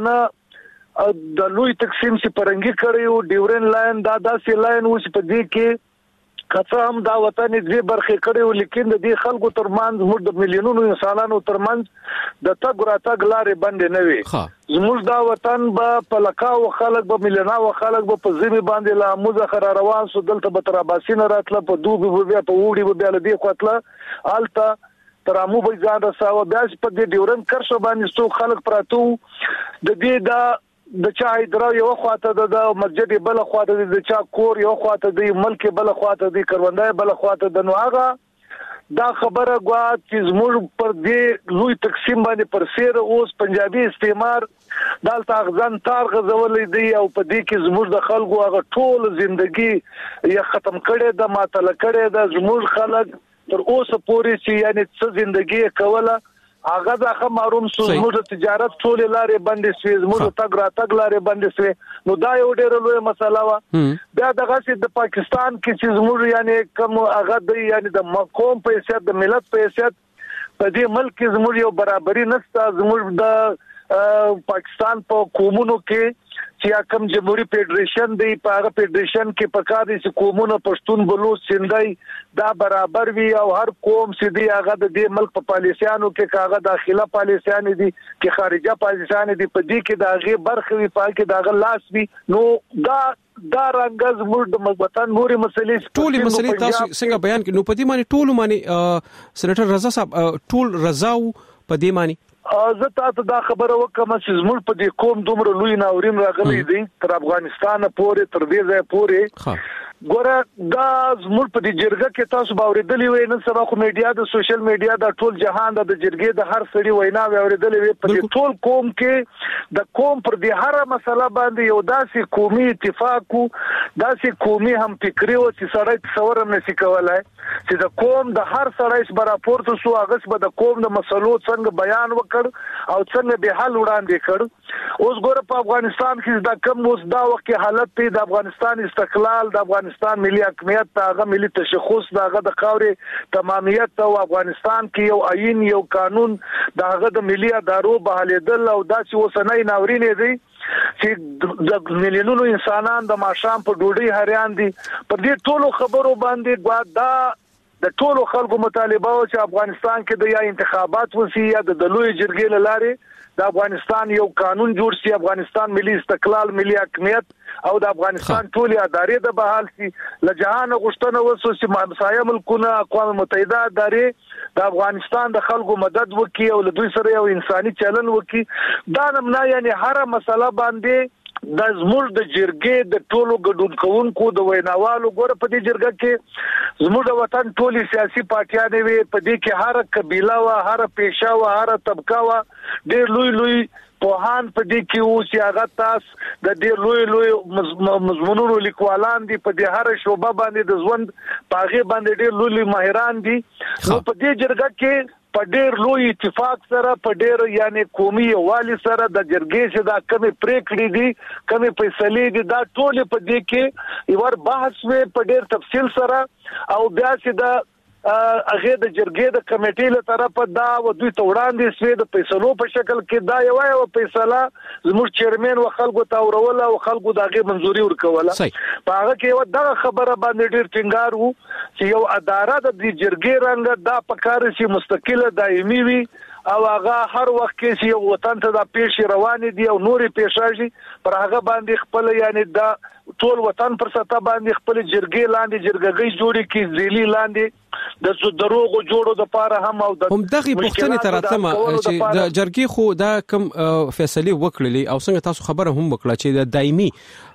پښتانه د لوی تقسیم سي پرنګي کړیو ډیورن لاین دا داسې لاین و چې په دې کې کڅه هم دا وطن دې برخه کړو لیکن د دې خلکو ترمنځ موږ د میلیونونو انسانانو ترمنځ د تګ را تګ لارې بندې نه وي زموږ دا وطن به پلکا او خلک به ملینا او خلک به په زمي باندې لا مزخر روان سو دلته به تر اباسین راتله په دوبي بیا په وړي بیا لدی کوتله الته ترامو به ځان رساو بیا په دې ډیورن کرښه باندې څو خلک پراتو د دې دا د چا درو یو خواته د مسجد بل خواته د چا کور یو خواته د ملک بل خواته د کروندای بل خواته د نو هغه دا خبره غوا چې زموږ پر دې لوی تقسیم باندې پر سیر اوس پنجابي استعمار دالته غزن تار غزولې دی او په دې کې زموږ د خلکو هغه ټول ژوندۍ یې ختم کړي د ماتل کړي د زموږ خلک تر اوسه پورې چې یعنی څه ژوندۍ کوله هغه ځکه محروم سو زموږ تجارت ټول لارې بندې شوې زموږ تګ را تګ لارې بندې شوې نو دا یو ډېر لوی مسله و بیا دغه چې د پاکستان کې چې زموږ یعنی کوم هغه د یعنی د قوم په حیثیت د ملت په حیثیت په دې ملک کې زموږ یو برابرۍ نشته زموږ د پاکستان په قومونو کې چې کوم جمهوریت فدریشن دی په هغه فدریشن کې پکار دي چې قومونه پښتون بلوچ سندای دا برابر وي او هر قوم چې دی هغه د دې ملک په پالیسیانو کې کاغه داخله پالیسیان دي کې خارجه پالیسیان دي په دې کې دا غي برخه وي په کې دا لاس وي نو دا دا رنګز موږ د وطن نوري مسلې ټولي مسلې تاسو څنګه بیان کړئ نو په دې معنی ټول معنی سېنیټر رضا صاحب ټول رضاو په دې معنی زه تاسو دا خبره وکم چې زموږ په دې قوم دومره لوی ناورین راغلی دی تر افغانستان پورې تر دې ځای پورې ګوره دا زموږ په دې جرګه کې تاسو باورېدلې وې نن سبا خو میډیا د سوشل میډیا د ټول جهان د جرګې د هر سړي وینا باورېدلې وې په دې ټول قوم کې د قوم پر دې هر مسله باندې یو داسې قومي اتفاق او داسې قومي هم فکری او چې سړی تصور هم نشي کولای چې د قوم د هر سړی سره راپورته سو هغه به د قوم د مسلو څنګه بیان وکړ او څنګه به حل وړاندې کړ اوس ګوره په افغانستان کې دا کم اوس دا وخت حالت دی د افغانستان استقلال د افغانستان ملي حاکمیت دغه ملي تشخص دغه د خاورې تمامیت او افغانستان کې یو آئین یو قانون دغه د ملي ادارو بحالیدل او داسې وسنۍ ناورین دی چې د ملیونونو انسانان د ماشام په ډوډۍ هریان دي په دې ټولو خبرو باندې دا د ټولو خلکو مطالبه او چې افغانستان کې د یا انتخابات وسی یا د لوی جرګې لاره د افغانستان یو قانون جوړ شي افغانستان ملي استقلال ملي حاکمیت او د افغانستان ټولې ادارې د بحال شي لجهان غشتنه وسو چې همسایه ملکونه اقوام متحده ادارې د افغانستان د خلکو مدد وکي او له دوی سره یو انساني چلن وکي دا نمونه یعنی هر مسله باندې د زموږ د جرګې د ټولو ګډون کوونکو د ویناوالو ګوره په دې جرګه کې زموږ د وطن ټولي سیاسي پارټیانې وي په دې کې هر قبيله او هر پیشه او هر طبقه او ډېر لوی لوی پوهان په دې کې اوس هغه تاسو د ډېر لوی لوی مضمونونو لیکوالان دي په دې هر شوبه باندې د ژوند پاغه باندې ډېر لوی ماهران دي نو په دې جرګه کې په ډېر لوی اتفاق سره په ډېر یعنی قومي والی سره د جرګې چې دا کمی پریکړې دي کمی فیصلې دي دا ټول په دې کې یو بحث په ډېر تفصیل سره او بیا چې دا هغه د جرګې د کمیټې له طرفه دا و دوی ته وړاندې شوی د فیصلو په شکل کې دا یو یو فیصله زموږ چیرمن او خلکو ته وروله او خلکو دغه منځوري ورکوله په هغه کې یو دغه خبره باندې ډیر ټینګار وو چې یو اداره د جرګې رنګ دا پکاره شي مستقله دایمي وي او هغه هر وخت کې یو وطن ته د پیښ روان دي او نورې پیښاږي پر هغه باندې خپل یعنی دا ټول وطن پر سطح باندې خپل جرګې لاندې جرګګۍ جوړي کی ذیلی لاندې د دروغ جوړو د پاره هم او د هم دغه پښتنې تراتمه چې د جرګې خو دا کم فیصله وکړلې او څنګه تاسو خبره هم وکړه چې د دایمي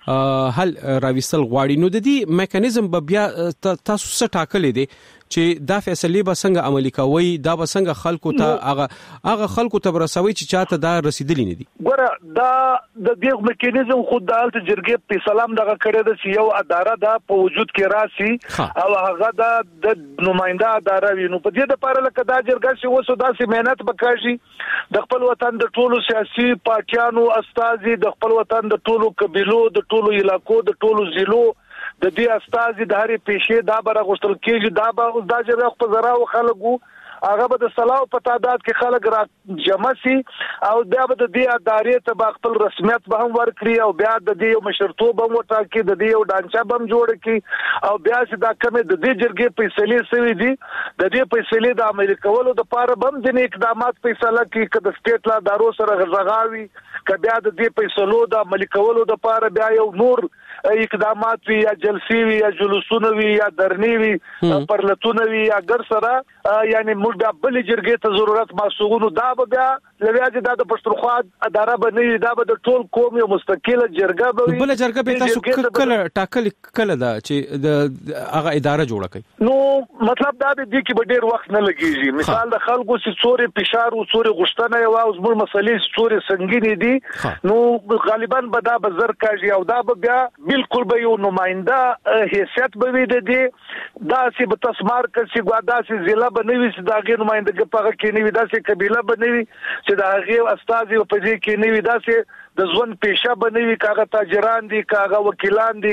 حل راويستل غواړي نو د دې میکانیزم به بیا تاسو څه ټاکلې دي چې دا فیصله به څنګه عملي کوي دا به څنګه خلکو ته هغه هغه خلکو ته رسوي چې چاته دا رسیدلی نه دي ګوره دا د دې میکانیزم خود د حالت جرګې په سلام دغه کړی د یو اداره دا په وجود کې راسي او هغه د نماینده اداره وي نو په دې لپاره لکه دا جرګه چې وسو داسې مهنت وکړي د خپل وطن د ټولو سیاسي پارټیانو استازي د خپل وطن د ټولو قبيلو د ټولو علاقو د ټولو ضلعو د دې استازي د هرې پیښې دا بر غوښتل کېږي دا به د جرګې په زراو خلکو هغه به د سلاو په تعداد کې خلک را جمع سي او بیا به د دې ادارې ته به خپل رسمیت به هم ورکړي او بیا د دې مشرتوب هم وټاکي د دې یو ډانچا به هم جوړ کړي او بیا چې دا کمې د دې جرګې فیصلې سوي دي د دې فیصلې د عملي کولو لپاره به هم ځینې اقدامات فیصله کوي که د سټیټ لا ادارو سره غږاوي که بیا د دې فیصلو د عملي کولو لپاره بیا یو نور اقدامات وی یا جلسې وی یا جلوسونه وی یا درنې وی پرلتونه وی یا ګر سره یعنی موږ د بل جرګې ته ضرورت محسوسونو دا به بیا لویاځي دا د پښتونخوا اداره بنوي دا به د ټول قوم یو مستقله جرګه به بل جرګه به تاسو کله ټاکل کله دا چې د هغه اداره جوړه کړي نو مطلب دا دی چې به ډیر وخت نه لګیږي مثال د خلکو چې څوري فشار او څوري غشتنه یو او زموږ مسلې څوري سنگینې دي نو غالبا به دا بزر کاږي او دا به بیا بالکل به یو نماینده حیثیت به وي د دې دا چې به تسمار کسي ګوادا چې ضلع بنوي چې دا غیر نمائندګي په کې نه وي دا چې قبيله بنوي چې دا غیر استازي په دې کې نه وي دا چې د ځوان پیشه بنوي کاغه تاجران دي کاغه وکیلان دي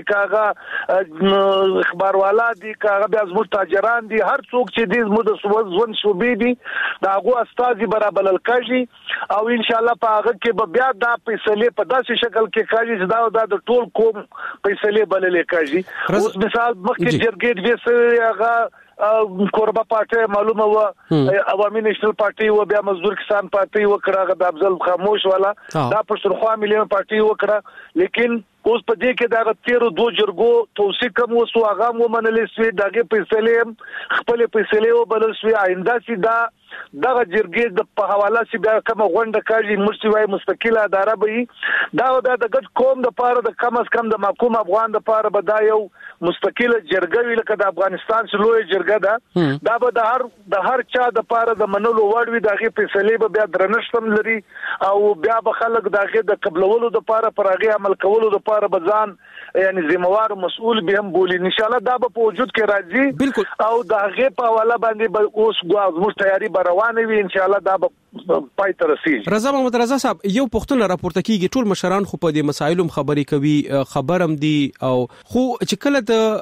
کاغه اخباروالا دي کاغه بیا زموږ تاجران دي هر څوک چې دې زموږ د ځوان شوبې دي دا هغه استازي برابر الکاږي او ان شاء الله په هغه کې به بیا دا فیصله په داسې شکل کې کوي چې دا د ټول قوم فیصله بللې کوي اوس مثال مخکې جرګې دې سره هغه کوربه پارټي معلومه و عوامي نېشنل پارټي و بیا مزدور کسان پارټي و کړه د افضل خاموش والا دا پښتونخوا ملي پارټي و کړه لیکن اوس په دې کې دا تیرو دوه جرګو توثیق کوم وسو هغه ومنلې سوي دغه فیصله خپل فیصله وبلل سوي آینده سي دا دغه جرګې د په حواله سي بیا کوم غونډه کوي مستوي مستقله اداره به دا د ګډ قوم د پاره د کم از کم د محکوم افغان د پاره به دا یو مستقله جرګه وی لکه د افغانستان سلوې جرګه ده دا به د هر د هر چا د پاره د منلو وړ وي دغه فیصله به بیا درنښتم لري او بیا به خلک دغه د قبلولو د پاره پرغه عمل کولو د پاره بزان یعنی ذمہوار مسؤل به هم بولی ان شاء الله دا به په وجود کې راځي او دغه په حواله باندې به اوس غواړو تیاری روانه وي ان شاء الله دا به پای ته رسیږي رضا محمد رضا صاحب یو پښتون راپورته کیږي ټول مشران خو په دې مسایلو خبرې کوي خبرم دي او خو چې کله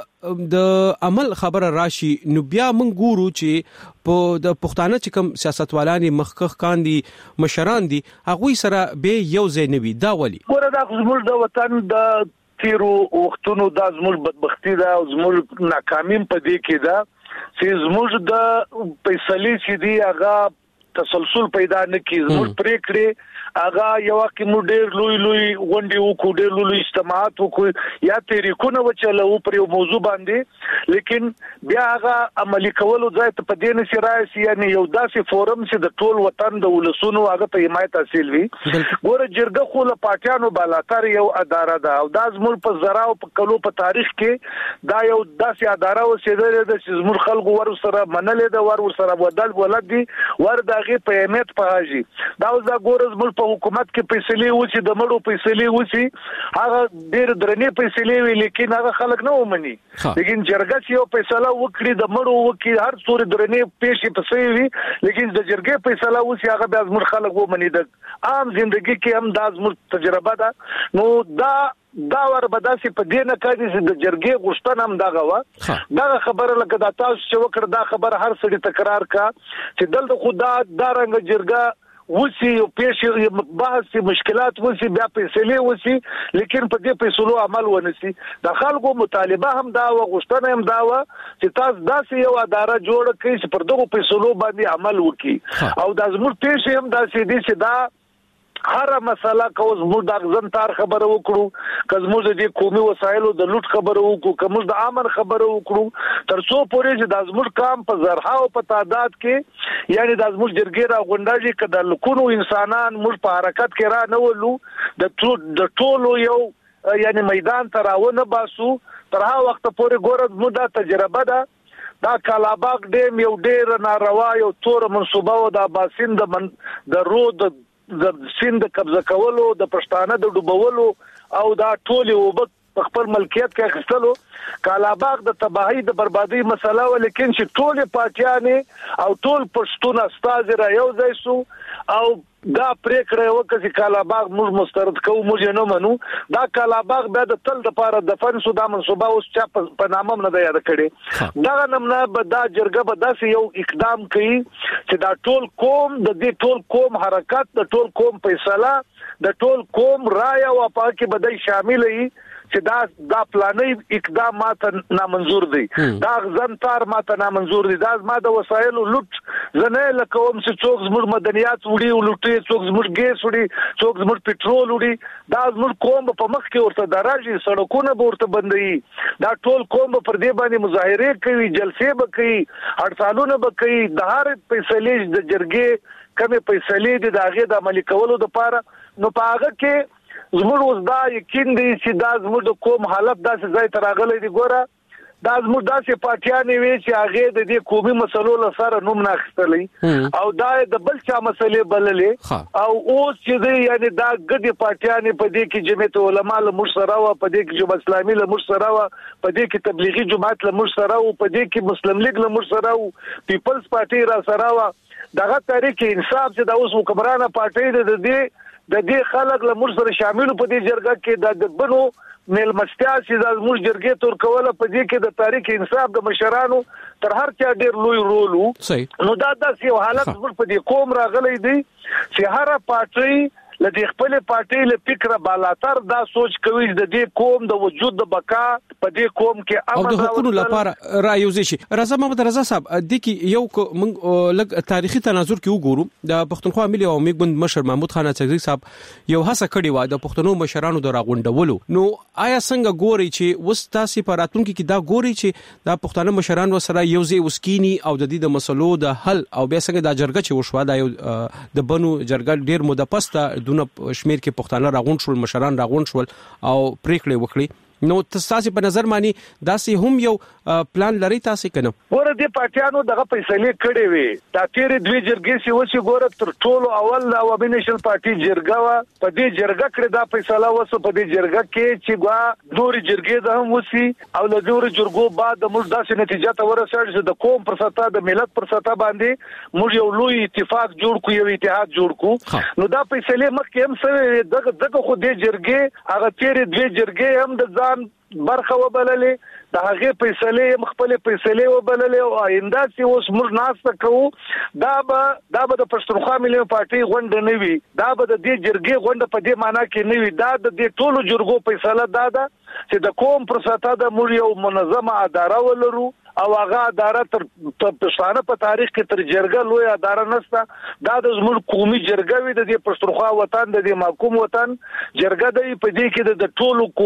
د د عمل خبره راشي نو بیا موږ ګورو چې په د پښتانه چې کوم سیاستوالان مخکخ کاندي مشران دي هغه سره به یو ځای نوي دا ولي ګوره دا زموږ د وطن د تیرو وختونو د زموږ بدبختی دا او زموږ ناکامیم په دې کې دا چې زموږ د فیصلې چې دی هغه تسلسل پیدا نه کیږي زموږ پریکړې هغه یو کې مو ډېر لوی لوی غونډې وکړو ډېر لوی اجتماعات وکړو یا تحریکونه وچلو پر یو موضوع باندې لیکن بیا هغه عملي کولو ځای ته په دې نشي راځي یعنی یو داسې فورم چې د ټول وطن د ولسونو هغه ته حمایت حاصل وي ګوره جرګه خو له پارټیانو بالاتر یو اداره ده او دا زموږ په زرا او په کلو په تاریخ کې دا یو داسې اداره وسیدلې ده چې زموږ خلکو ور سره منلې ده ور سره ودل ولد دي ور دغه په اهمیت پاجي دا اوس دا ګوره زموږ حکومت کې فیصله وشي د مړو فیصله وشي هغه ډېر درنې فیصله وی لیکن هغه خلک نه ومني لیکن جرګه یو فیصله وکړي د مړو وکړي هر څور درنې پیښې پسې وي لیکن د جرګې فیصله وشي هغه بیا زموږ خلک ومني د عام ژوندۍ کې هم دا زموږ تجربه ده نو دا دا ور بداسي په دې نه کوي چې د جرګې غوښتنه هم دغه وا دا خبره لکه دا تاسو چې وکړه دا خبره هر څړي تکرار کا چې دلته خدا دا رنګ جرګه وسی او پیښې بحث مشکلات وسی بیا فیصله وسی لیکن په دې فیصلو عمل ونسی د خلکو مطالبه هم دا وغوښتنه هم دا و چې تاسو داسې یو اداره جوړ کړئ چې پر دغه فیصلو باندې عمل وکړي او د زموږ پیښې هم داسې دي چې دا هر مسله کو زموږ د غزن تار خبره وکړو که زموږ د قومي وسایلو د لوټ خبره وکړو که موږ د امن خبره وکړو تر څو پورې چې د زموږ کام په زرها او په تعداد کې یعنی د زموږ جرګې را غونډاږي که د لکونو انسانان موږ په حرکت کې را نه ولو د د ټولو یو یعنی میدان ته راونه باسو تر هغه وخت پورې ګوره موږ دا تجربه ده دا کالاباغ ډیم یو ډیر ناروا یو تور منصوبه و د باسین د من د رود د سیند قبضه کولو د پښتانه د ډوبولو او دا ټول وبک په خپل ملکیت کې اخیستلو کالاباغ د تباہی د بربادي مسله ولیکن چې ټول پارټیانې او ټول پښتون استاد را یو ځای شو او دا پریکړه وکړه چې کالاباغ موږ مسترد کوو موږ نه منو دا کالاباغ بیا د تل د پاره د فن سودا منصوبه اوس چا په نامه نه یاد کړي دا نمونه به دا جرګه به داسې یو اقدام کوي چې دا ټول قوم د دې ټول قوم حرکت د ټول قوم فیصله د ټول قوم رائے او پاکي بدای شامل وي چې دا دا پلانې اقدام ماته نامنظور دي دا غزن تار ماته نامنظور دي دا ما د وسایلو لوټ زنه لکوم چې څوک زموږ مدنیات وړي او لوټي څوک زموږ ګیس وړي څوک زموږ پټرول وړي دا زموږ قوم په مخ کې ورته دراجي سړکونه به ورته بندي دا ټول قوم پر دې باندې مظاهره کوي جلسې به کوي هړتالونه به کوي د هر فیصلې د جرګې کمه فیصلې د هغه د عملي کولو لپاره نو په هغه کې زموږ اوس دا یقین دی چې دا زموږ د قوم حالت داسې ځای ته راغلی دی ګوره دا زموږ داسې پارټیانې وي چې هغې د دې قومي مسلو له سره نوم نه اخیستلی او دا د بل چا مسلې بللې او اوس چې دی یعنې دا ګډې پارټیانې په دې کې جمعیت علما له موږ سره وه په دې کې جمعیت اسلامي له موږ سره وه په دې کې تبلیغي جماعت له موږ سره وه په دې کې مسلم لیګ له موږ سره وه پیپلز پارټي را سره وه دغه تحریک انصاف چې دا اوس حکمرانه پارټي ده د دې د دې خلک له موږ سره شامل په دې جرګه کې د بنو میلمستیا چې د موږ جرګې تور کوله په دې کې د تاریخ انصاف د مشرانو تر هر چا ډیر لوی رول وو نو دا داسې یو حالت موږ په دې قوم راغلی دی چې هر پارټي لدې خپل پارټي له فکر بالاتر دا سوچ کوي د دې قوم د وجود د بقا په دې قوم کې امن او د حقوقو لپاره رايوځي شي رضا محمد رضا صاحب د کې یو موږ لګ تاریخي تناظر کې وګورو د پښتونخوا ملي او میګوند مشر محمود خان اڅکزي صاحب یو هڅه کړې و د پښتنو مشرانو د راغونډولو نو آیا څنګه ګوري چې وستاسي پراتونکو کې دا ګوري چې د پښتنو مشرانو سره یو ځای وسکینی او د دې د مسلو د حل او بیا څنګه د جرګه چې وشو دا یو د بنو جرګه ډیر موده پسته دونه شمیر کې پښتانه راغون شول مشران راغون شول او پریکړې وکړي نو تاسو په نظر مانی داسې هم یو پلان لري تاسو کنه ګوره د پارټیانو دغه فیصله کړې وي دا تیر دوی جرګې سی و چې ګوره تر ټولو اول د عوامي نېشنل پارټي جرګه وا په دې جرګه کړې دا فیصله وسو په دې جرګه کې چې ګوا نور جرګې ده هم وسی او له نور جرګو بعد د موږ داسې نتیجه ته ورسېږو چې د قوم پر سطح د ملت پر سطح باندې موږ یو لوی اتفاق جوړ کو یو اتحاد جوړ کو نو دا فیصله مخکې هم سره دغه دغه خو دې جرګې هغه تیر دوی جرګې هم د ځان برخه وبللې د هغه فیصله مخبل فیصله وبللې او آینده چې اوس موږ ناسته کوو دا به دا به د پښتونخوا ملي پارټي غونډه نه وي دا به د دې جرګې غونډه په دې معنی کې نه وي دا د دې ټولو جرګو فیصله دا ده چې د قوم پر سطح د موږ یو منظمه اداره ولرو او هغه اداره تر پښتانه په تاریخ کې تر جرګه لوی اداره نشته دا د زموږ قومي جرګه وي د دې پښتونخوا وطن د دې محکوم وطن جرګه دی په دې کې د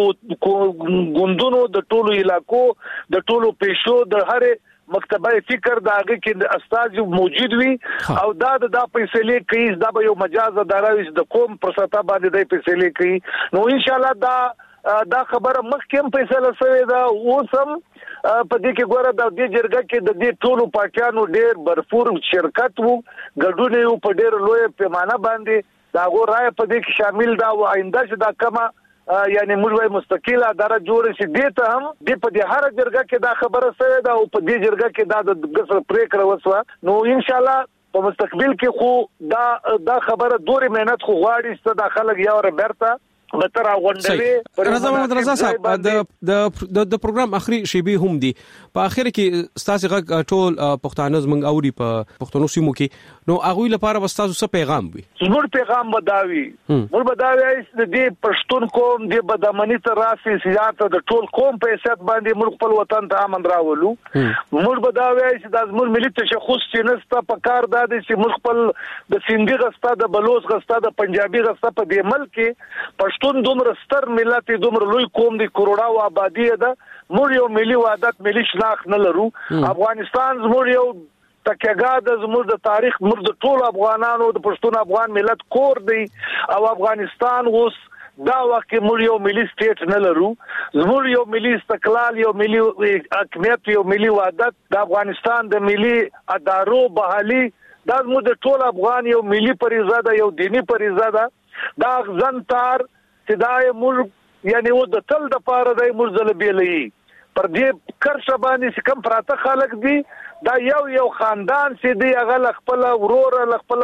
ټولو ګوندونو د ټولو علاقو د ټولو پېښو د هر مکتبه فکر داګه کې د استاد موجود وي او دا د فیصله کوي دا به یو مجاز اداره وي د قوم پر سطح باندې د فیصله کوي نو ان شاء الله دا دا خبره مخکې فیصله شوې ده اوسم په دې کې ګوره د دې جرګه کې د دې ټولو پارټیانو ډېر برفور شرکت وو ګډون یو په ډېر لوی پیمانه باندې دا غو رائے په دې کې شامل دا و آینده چې دا کما یعنی موږ وای مستقله اداره جوړ شي دې ته هم دې په دې هر جرګه کې دا خبره شوې ده او په دې جرګه کې دا د غسر پریکړه وسوه نو ان شاء الله په مستقبل کې خو دا دا خبره دوري مهنت خو غواړي چې دا خلک یو ربرتا بتر غونډوي. رضا محمد رضا صاحب د د د پروګرام اخري شیبي هم دي په اخر کې ستاسو غږ ټول پښتانه زمنګ اوري په پښتنو سیمو کې نو هغه لپاره وستاسو څه پیغام وي؟ زموږ پیغام بداوي موږ بداوي چې د پښتون قوم د بدامنی تر راسي سیاست د ټول قوم په حیثیت باندې موږ خپل وطن ته امن راولو. موږ بداوي چې د زموږ ملي تشخص چې نسته په کار د دې چې موږ خپل د سیندي غستا د بلوچ غستا د پنجابي غستا په دې ملک کې پښتون دومره ستر ملت دومره لوی قوم دی کروڑا و آبادی ده موږ یو ملي وحدت ملي شناخت نه لرو. افغانستان زموږ یو تکیګا د زموږ د تاریخ موږ د ټول افغانانو د پښتون افغان ملت کور دی او افغانستان اوس دا وخت موږ یو ملي سټیټ نه لرو. زموږ یو ملي استقلال یو ملي حاکمیت یو ملي وحدت د افغانستان د ملي ادارو بحالي دا زموږ د ټول افغان یو ملي فریضه ده یو دینی فریضه ده. دا ځنتار چې دا موږ یعنی و د تل د پاره د مرزل بیلې پر دې کرشه باندې کم پراته خلک دي دا یو یو خاندان چې دی هغه خپل ورور خپل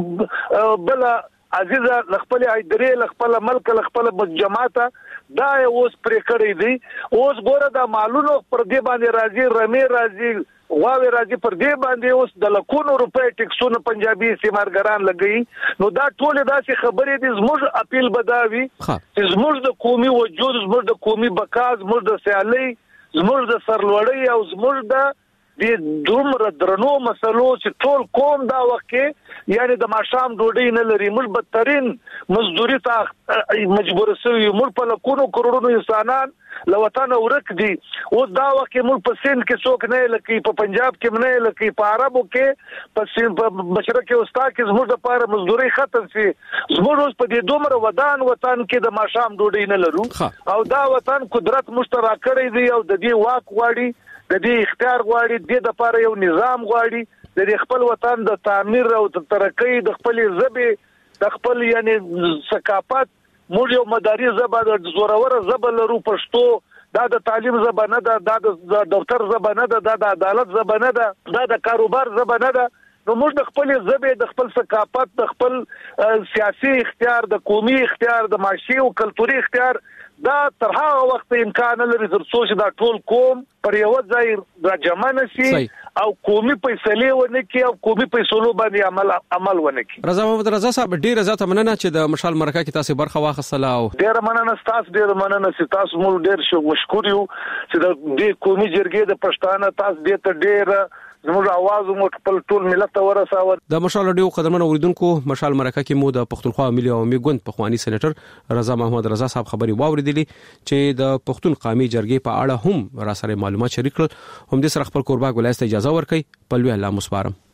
بل عزیزه خپل ایدرې خپل ملک خپل جماعته دا اوس پرې کړی دی. اوس ګوره دا مالونو پر دې باندې راځي رمي راځي واوی راځي پر دې باندې اوس د لکونو روپے ټیکسونه پنجابي سیمارګران لګي. نو دا ټول داسې خبرې دي زموږ اپیل بداوي چې زموږ د قومي وجود زموږ د قومي بقا زموږ د سیالي زموږ د سرلوړۍ او زموږ د د دومره درنو مسلو چې ټول قوم دا وخت یعنی د ماشام ډوډۍ نه لري موږ بدترین مزدوري ته مجبور شوی موږ په لکونو کروڑونو انسانان لوطن ورک دي. اوس دا وخت موږ په سند کې څوک نه لکې په پنجاب کې نه لکې په عربو کې په مشرق اوستا کې زموږ لپاره مزدوري ختم شي. زموږ اوس په دې دومره ودان وطن کې د ماشام ډوډۍ نه لرو او دا وطن قدرت مشترک کړی دی او د دې واک غواړي د دې اختیار غواړي د دې لپاره یو نظام غواړي د خپل وطن د تعمیر او د ترقۍ د خپل ژبې د خپل یعنی ثقافت موږ یو مداري ژبه د زورور ژبه لرو پښتو دا د تعلیم ژبه نه ده دا د دفتر ژبه نه ده دا د عدالت ژبه نه ده دا د کاروبار ژبه نه ده. نو موږ د خپل ژبې د خپل ثقافت د خپل سیاسي اختیار د قومي اختیار د معاشي او کلتوري اختیار دا تر هغه وخت امکان لري تر څو چې دا ټول قوم پر یو ځای راجمع نشي او قومي فیصله ونه کوي او قومي فیصلو باندې عمل عمل ونه کوي. رضا محمد رضا صاحب ډیر زیات مننه چې د مشال مرکه کې تاسو برخه واخیستله او ډیر مننه تاسو ډیر مننه چې تاسو مول ډیر شو مشکور یو چې د دې قومي جرګې د پښتانه تاسو دې ته ډیر زموږ आवाज مو خپل ټول ملت ته ورساوه. د مشال رادیو قدرمن اوریدونکو مشال مرکه کې مو د پښتونخوا ملي عوامي ګوند پخوانی سېنیټر رضا محمد رضا صاحب خبري واوریدلې چې د پښتون قومي جرګې په اړه هم را سره معلومات شریک کړل. هم دې سره خپل قربا ګولایست اجازه ورکړي. په لوی الله مسپارم.